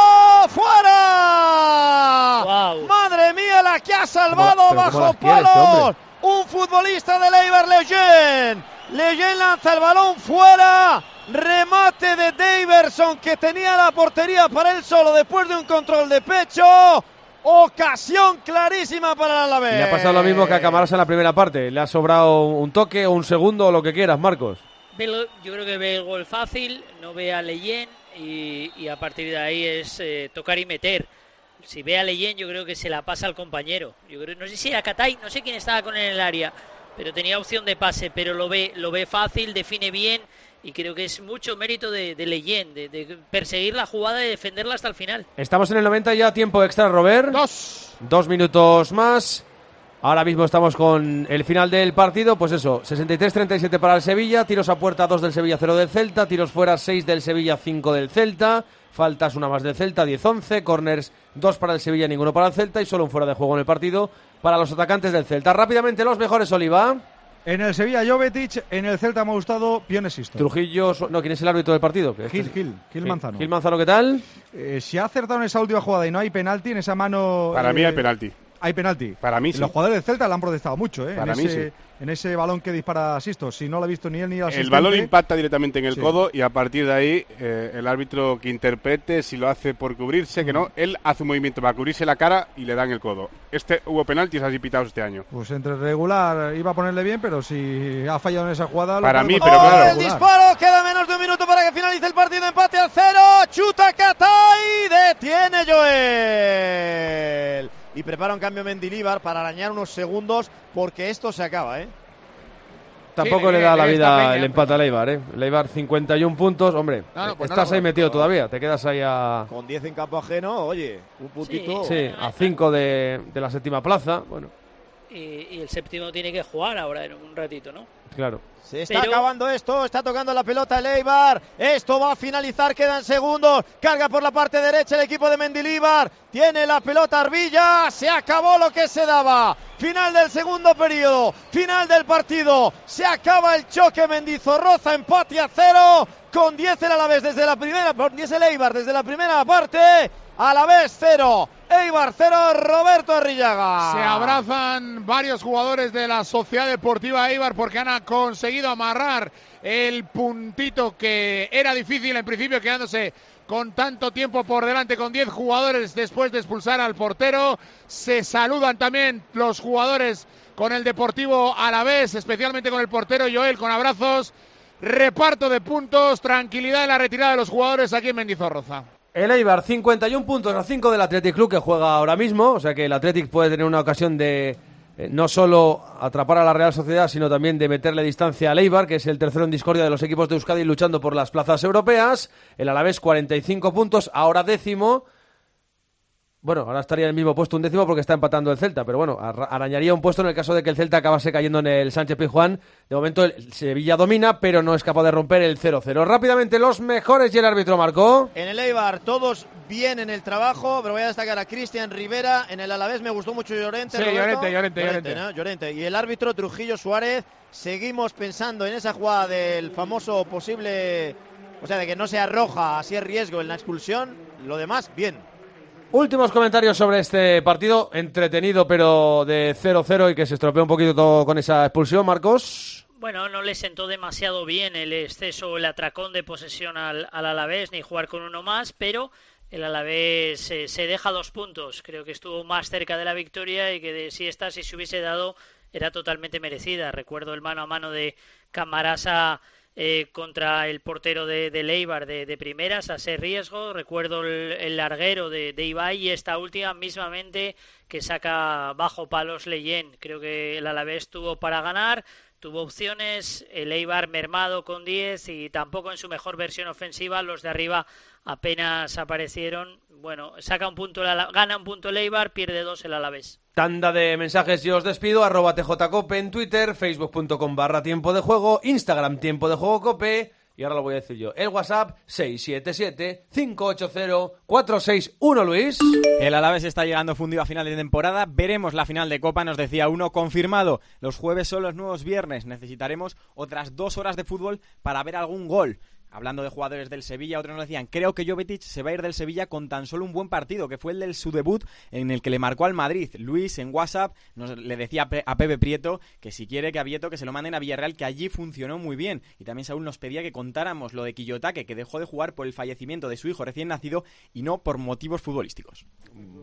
fuera. Wow. Madre mía, la que ha salvado ¿Cómo, bajo palos. Este un futbolista del Eibar, Lejeune. Lejeune lanza el balón fuera. Remate de Daverson, que tenía la portería para él solo después de un control de pecho. ocasión clarísima para el Alavés. Le ha pasado lo mismo que a Camarasa en la primera parte. Le ha sobrado un toque o un segundo o lo que quieras, Marcos. Yo creo que ve el gol fácil, no ve a Leyen y, y a partir de ahí es eh, tocar y meter. Si ve a Leyen, yo creo que se la pasa al compañero. Yo creo, no sé si era Catay, no sé quién estaba con él en el área, pero tenía opción de pase, pero lo ve, lo ve fácil, define bien y creo que es mucho mérito de, de Leyen, de, de perseguir la jugada y defenderla hasta el final. Estamos en el noventa ya, tiempo extra, Robert. Dos. Dos minutos más. Ahora mismo estamos con el final del partido, pues eso, sesenta y tres treinta y siete para el Sevilla, tiros a puerta dos del Sevilla, cero del Celta, tiros fuera seis del Sevilla, cinco del Celta, faltas una más del Celta, diez once, corners dos para el Sevilla, ninguno para el Celta y solo un fuera de juego en el partido para los atacantes del Celta. Rápidamente los mejores, Oliva. En el Sevilla, Jovetic, en el Celta me ha gustado Pionesisto. Trujillo, no, ¿quién es el árbitro del partido? Gil, Gil, Gil, Gil Manzano. Gil Manzano, ¿qué tal? Eh, si ha acertado en esa última jugada y no hay penalti, en esa mano... Para eh, mí hay penalti. Hay penalti. Para mí sí. Los jugadores del Celta le han protestado mucho, ¿eh? Para en mí ese, sí. En ese balón que dispara Sisto. Si no lo ha visto ni él ni el asistente. El balón impacta directamente en el sí. codo y a partir de ahí eh, el árbitro que interprete si lo hace por cubrirse, que no, él hace un movimiento para cubrirse la cara y le dan el codo. Este hubo penaltis así pitados este año. Pues entre regular iba a ponerle bien, pero si ha fallado en esa jugada... Para mí, pero claro. El disparo, queda menos de un minuto para que finalice el partido, empate al cero, chuta Catay, detiene Joel. Y prepara un cambio Mendilibar para arañar unos segundos porque esto se acaba, ¿eh? Tampoco sí, le da la vida peña, el empate a Leibar, ¿eh? Leibar cincuenta y uno puntos, hombre, no, no, pues estás nada, ahí metido pero... todavía, te quedas ahí a... Con diez en campo ajeno, oye, un puntito... Sí, a cinco de, de la séptima plaza, bueno. Y, y el séptimo tiene que jugar ahora en un ratito, ¿no? Claro. Se está Pero... acabando esto, está tocando la pelota el Eibar, esto va a finalizar, quedan segundos, carga por la parte derecha el equipo de Mendilibar, tiene la pelota Arbilla, se acabó lo que se daba, final del segundo periodo, final del partido, se acaba el choque Mendizorroza, empate a cero, con diez el Alavés desde la primera, con diez el Eibar desde la primera parte, Alavés cero, Eibar cero, Roberto Arrillaga. Se abrazan varios jugadores de la Sociedad Deportiva Eibar porque han conseguido amarrar el puntito que era difícil en principio, quedándose con tanto tiempo por delante, con diez jugadores después de expulsar al portero. Se saludan también los jugadores con el Deportivo Alavés, especialmente con el portero Joel, con abrazos, reparto de puntos, tranquilidad en la retirada de los jugadores aquí en Mendizorroza. El Eibar, cincuenta y uno puntos a cinco del Athletic Club, que juega ahora mismo, o sea que el Athletic puede tener una ocasión de eh, no solo atrapar a la Real Sociedad, sino también de meterle distancia al Eibar, que es el tercero en discordia de los equipos de Euskadi luchando por las plazas europeas. El Alavés, cuarenta y cinco puntos, ahora décimo. Bueno, ahora estaría en el mismo puesto, un décimo, porque está empatando el Celta, pero bueno, arañaría un puesto en el caso de que el Celta acabase cayendo en el Sánchez Pizjuán. De momento el Sevilla domina, pero no es capaz de romper el cero cero. Rápidamente los mejores y el árbitro marcó. En el Eibar todos bien en el trabajo, pero voy a destacar a Cristian Rivera. En el Alavés me gustó mucho Llorente. Sí, Llorente, Llorente, Llorente, ¿no? Llorente. Y el árbitro Trujillo Suárez. Seguimos pensando en esa jugada del famoso posible, o sea, de que no sea roja, así es riesgo en la expulsión. Lo demás, bien. Últimos comentarios sobre este partido, entretenido pero de cero cero y que se estropeó un poquito todo con esa expulsión, Marcos. Bueno, no le sentó demasiado bien el exceso, el atracón de posesión al, al Alavés, ni jugar con uno más, pero el Alavés se, se deja dos puntos. Creo que estuvo más cerca de la victoria y que de, si esta, si se hubiese dado, era totalmente merecida. Recuerdo el mano a mano de Camarasa Eh, contra el portero de, de Eibar de, de primeras, a ese riesgo. Recuerdo el, el larguero de, de Ibai y esta última mismamente que saca bajo palos Leyen. Creo que el Alavés tuvo para ganar, tuvo opciones, el Eibar mermado con diez y tampoco en su mejor versión ofensiva. Los de arriba apenas aparecieron. Bueno, saca un punto, gana un punto el Eibar, pierde dos el Alavés. Tanda de mensajes y os despido. Arroba tjcope en Twitter, facebook.com barra tiempo de juego, Instagram tiempo de juego cope. Y ahora lo voy a decir yo. El WhatsApp seis siete siete, cinco ocho cero, cuatro seis uno, Luis. El Alavés está llegando fundido a final de temporada. Veremos la final de Copa, nos decía uno, confirmado. Los jueves son los nuevos viernes. Necesitaremos otras dos horas de fútbol para ver algún gol. Hablando de jugadores del Sevilla, otros nos decían, creo que Jovetic se va a ir del Sevilla con tan solo un buen partido, que fue el de su debut en el que le marcó al Madrid. Luis en WhatsApp nos le decía a Pepe Prieto que si quiere que a Vieto que se lo manden a Villarreal, que allí funcionó muy bien. Y también Saúl nos pedía que contáramos lo de Quillotake, que dejó de jugar por el fallecimiento de su hijo recién nacido y no por motivos futbolísticos.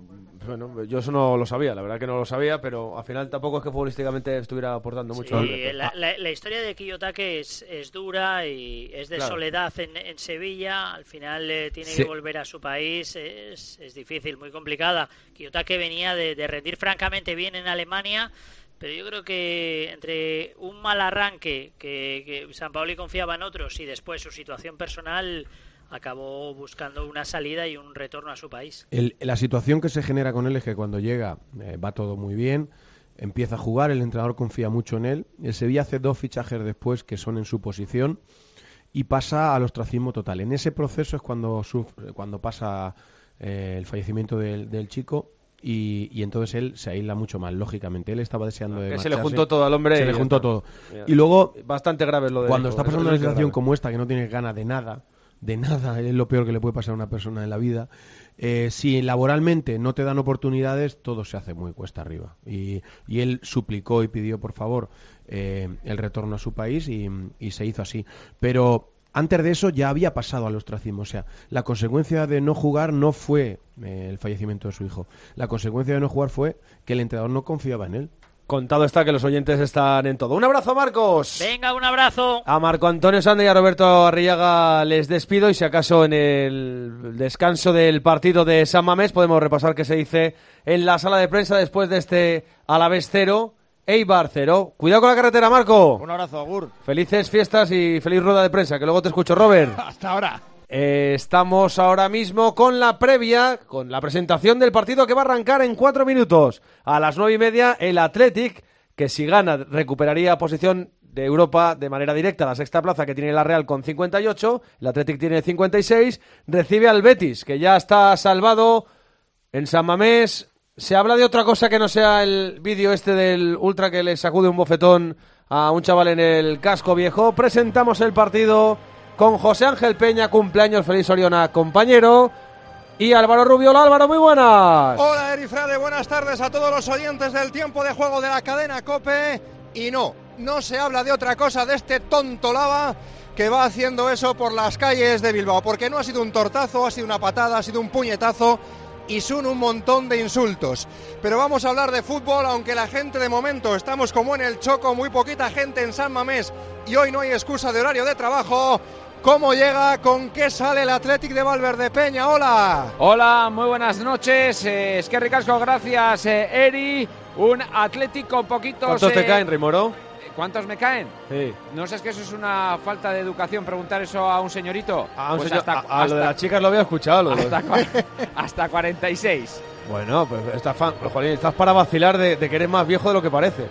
Bueno, yo eso no lo sabía, la verdad que no lo sabía, pero al final tampoco es que futbolísticamente estuviera aportando mucho. Sí, la, la, la historia de Kiyotake es, es dura y es de claro. soledad en, en Sevilla. Al final eh, tiene sí. que volver a su país, es, es difícil, muy complicada. Kiyotake venía de, de rendir francamente bien en Alemania, pero yo creo que entre un mal arranque, que, que Sampaoli confiaba en otros, y después su situación personal, acabó buscando una salida y un retorno a su país. El, la situación que se genera con él es que cuando llega eh, va todo muy bien, empieza a jugar, el entrenador confía mucho en él, el Sevilla hace dos fichajes después que son en su posición y pasa al ostracismo total. En ese proceso es cuando, sufre, cuando pasa eh, el fallecimiento del, del chico. Y, y entonces él se aísla mucho más, lógicamente. Él estaba deseando de marcharse. Se le juntó todo al hombre. Se y le juntó está. todo. Ya. Y luego, bastante grave lo de cuando hijo, está pasando es una situación grave. como esta, que no tienes ganas de nada, de nada, es lo peor que le puede pasar a una persona en la vida. Eh, si laboralmente no te dan oportunidades, todo se hace muy cuesta arriba. Y, y él suplicó y pidió, por favor, eh, el retorno a su país y, y se hizo así. Pero antes de eso ya había pasado al ostracismo. O sea, la consecuencia de no jugar no fue eh, el fallecimiento de su hijo. La consecuencia de no jugar fue que el entrenador no confiaba en él. Contado está que los oyentes están en todo. Un abrazo, Marcos. Venga, un abrazo. A Marco Antonio Sande y a Roberto Arriaga les despido, y si acaso en el descanso del partido de San Mamés podemos repasar qué se dice en la sala de prensa después de este Alavés cero, Eibar cero. Cuidado con la carretera, Marco. Un abrazo, Agur. Felices fiestas y feliz rueda de prensa, que luego te escucho, Robert. Hasta ahora. Eh, estamos ahora mismo con la previa, con la presentación del partido que va a arrancar en cuatro minutos. A las nueve y media, el Athletic, que si gana recuperaría posición de Europa de manera directa, la sexta plaza que tiene la Real con cincuenta y ocho, el Athletic tiene cincuenta y seis, recibe al Betis, que ya está salvado en San Mamés. Se habla de otra cosa que no sea el vídeo este del ultra que le sacude un bofetón a un chaval en el casco viejo. Presentamos el partido con José Ángel Peña, cumpleaños feliz Oriona, compañero, y Álvaro Rubio. Hola, Álvaro, muy buenas. Hola, Eri Frade, buenas tardes a todos los oyentes del tiempo de juego de la cadena COPE. Y no, no se habla de otra cosa de este tonto Lava que va haciendo eso por las calles de Bilbao, porque no ha sido un tortazo, ha sido una patada, ha sido un puñetazo y son un montón de insultos. Pero vamos a hablar de fútbol, aunque la gente de momento estamos como en el Choco, muy poquita gente en San Mamés y hoy no hay excusa de horario de trabajo. ¿Cómo llega? ¿Con qué sale el Athletic de Valverde Peña? Hola. Hola, muy buenas noches. Eh, es que ricasco, gracias, eh, Eri. Un Athletic con poquitos... ¿Cuántos eh, te caen, Rimoro? ¿Cuántos me caen? Sí. ¿No sé, es que eso es una falta de educación preguntar eso a un señorito? A, un pues señor, hasta, a, a hasta, lo de las chicas lo había escuchado. Lo hasta, de... hasta cuarenta y seis. Bueno, pues estás, fan, Jolín, estás para vacilar de, de que eres más viejo de lo que pareces.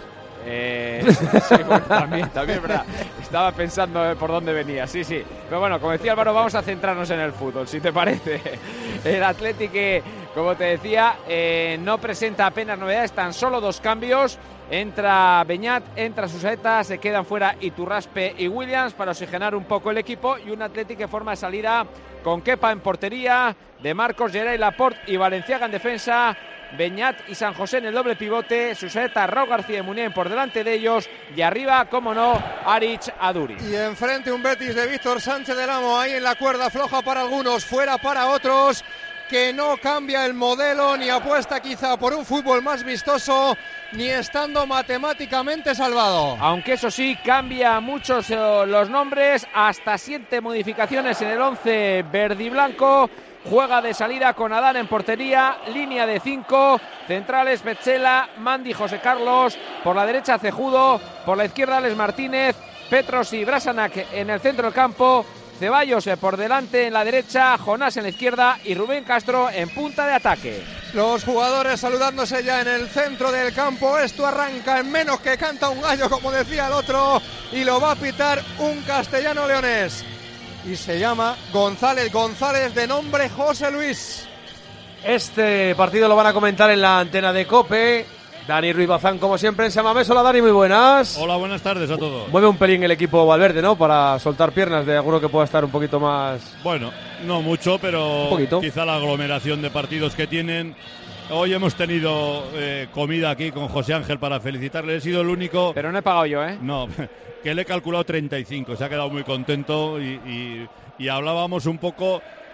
Eh, sí, bueno, también, también, verdad. Estaba pensando por dónde venía, sí, sí. Pero bueno, como decía Álvaro, vamos a centrarnos en el fútbol, si te parece. El Athletic, que, como te decía, eh, no presenta apenas novedades, tan solo dos cambios. Entra Beñat, entra Susaeta, se quedan fuera Iturraspe y Williams para oxigenar un poco el equipo, y un Athletic que forma salida con Kepa en portería, de Marcos, Geray, Laporte y Valenciaga en defensa, Beñat y San José en el doble pivote, Susaeta, Raúl García y Munien por delante de ellos, y arriba, como no, Aric Aduri. Y enfrente un Betis de Víctor Sánchez del Amo, ahí en la cuerda floja para algunos, fuera para otros, que no cambia el modelo ni apuesta quizá por un fútbol más vistoso, ni estando matemáticamente salvado. Aunque eso sí, cambia muchos eh, los nombres, hasta siete modificaciones en el once verde y blanco. Juega de salida con Adán en portería, línea de cinco, centrales Petzela, Mandi, José Carlos, por la derecha Cejudo, por la izquierda Alex Martínez, Petros y Brasanac en el centro del campo, Ceballos por delante en la derecha, Jonás en la izquierda y Rubén Castro en punta de ataque. Los jugadores saludándose ya en el centro del campo. Esto arranca en menos que canta un gallo, como decía el otro, y lo va a pitar un castellano leonés. Y se llama González, González de nombre José Luis. Este partido lo van a comentar en la antena de COPE. Dani Ruiz Bazán, como siempre, en San Mamés. Hola, Dani, muy buenas. Hola, buenas tardes a todos. Mueve un pelín el equipo Valverde, ¿no? Para soltar piernas de alguno que pueda estar un poquito más... Bueno, no mucho, pero quizá la aglomeración de partidos que tienen. Hoy hemos tenido eh, comida aquí con José Ángel para felicitarle. He sido el único... Pero no he pagado yo, ¿eh? No, que le he calculado treinta y cinco. Se ha quedado muy contento y, y, y hablábamos un poco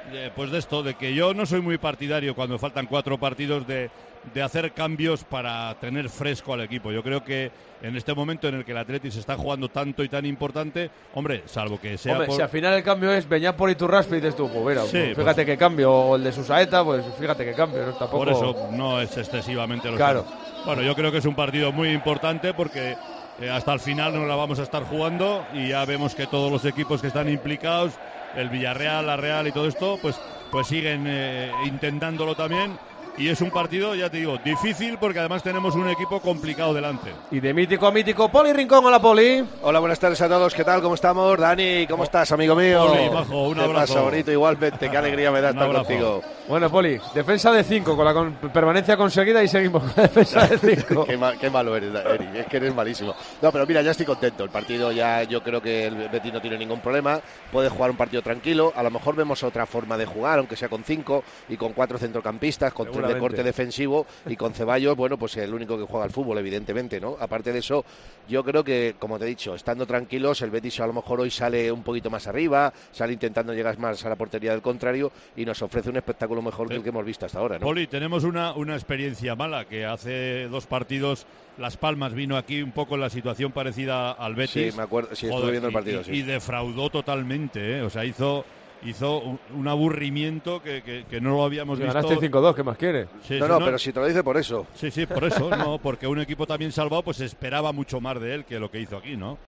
de, pues de esto, de que yo no soy muy partidario cuando faltan cuatro partidos de, de hacer cambios para tener fresco al equipo. Yo creo que en este momento en el que el Atleti se está jugando tanto y tan importante, hombre, salvo que sea Hombre, por... si al final el cambio es Beñat por Iturraspe y dices tú, pues mira, Sí, pues, pues- fíjate qué cambio, o el de Susaeta, pues fíjate qué cambio, ¿no? Tampoco... Por eso no es excesivamente lo Claro. que- Bueno, yo creo que es un partido muy importante porque eh, hasta el final no la vamos a estar jugando y ya vemos que todos los equipos que están implicados, el Villarreal, la Real y todo esto, pues, pues siguen eh, intentándolo también. Y es un partido, ya te digo, difícil porque además tenemos un equipo complicado delante. Y de mítico a mítico, Poli Rincón, hola Poli. Hola, buenas tardes a todos, ¿qué tal? ¿Cómo estamos? Dani, ¿cómo estás, amigo mío? Poli, majo, un ¿Qué abrazo. pasa, bonito? Igualmente, qué alegría me da Un estar abrazo. contigo. Bueno, Poli, defensa de cinco con la con- permanencia conseguida y seguimos con la defensa de cinco. qué, ma- qué malo eres, Eri, es que eres malísimo. No, pero mira, ya estoy contento. El partido ya, yo creo que el Betis no tiene ningún problema. Puede jugar un partido tranquilo. A lo mejor vemos otra forma de jugar, aunque sea con cinco y con cuatro centrocampistas, con tres de Seguramente. corte defensivo y con Ceballos, bueno, pues el único que juega al fútbol, evidentemente, ¿no? Aparte de eso, yo creo que, como te he dicho, estando tranquilos, el Betis a lo mejor hoy sale un poquito más arriba, sale intentando llegar más a la portería del contrario y nos ofrece un espectáculo mejor que el que hemos visto hasta ahora, ¿no? Poli, tenemos una, una experiencia mala, que hace dos partidos Las Palmas vino aquí un poco en la situación parecida al Betis. Sí, me acuerdo, sí, estuve Joder, viendo el y- partido, y, sí. y defraudó totalmente, ¿eh? O sea, hizo... Hizo un, un aburrimiento que, que, que no lo habíamos Si visto. ganaste cinco dos, ¿qué más quiere? Sí, no, sí, no, pero si te lo dice por eso. Sí, sí, por eso, no, porque un equipo también salvado, pues esperaba mucho más de él que lo que hizo aquí, ¿no?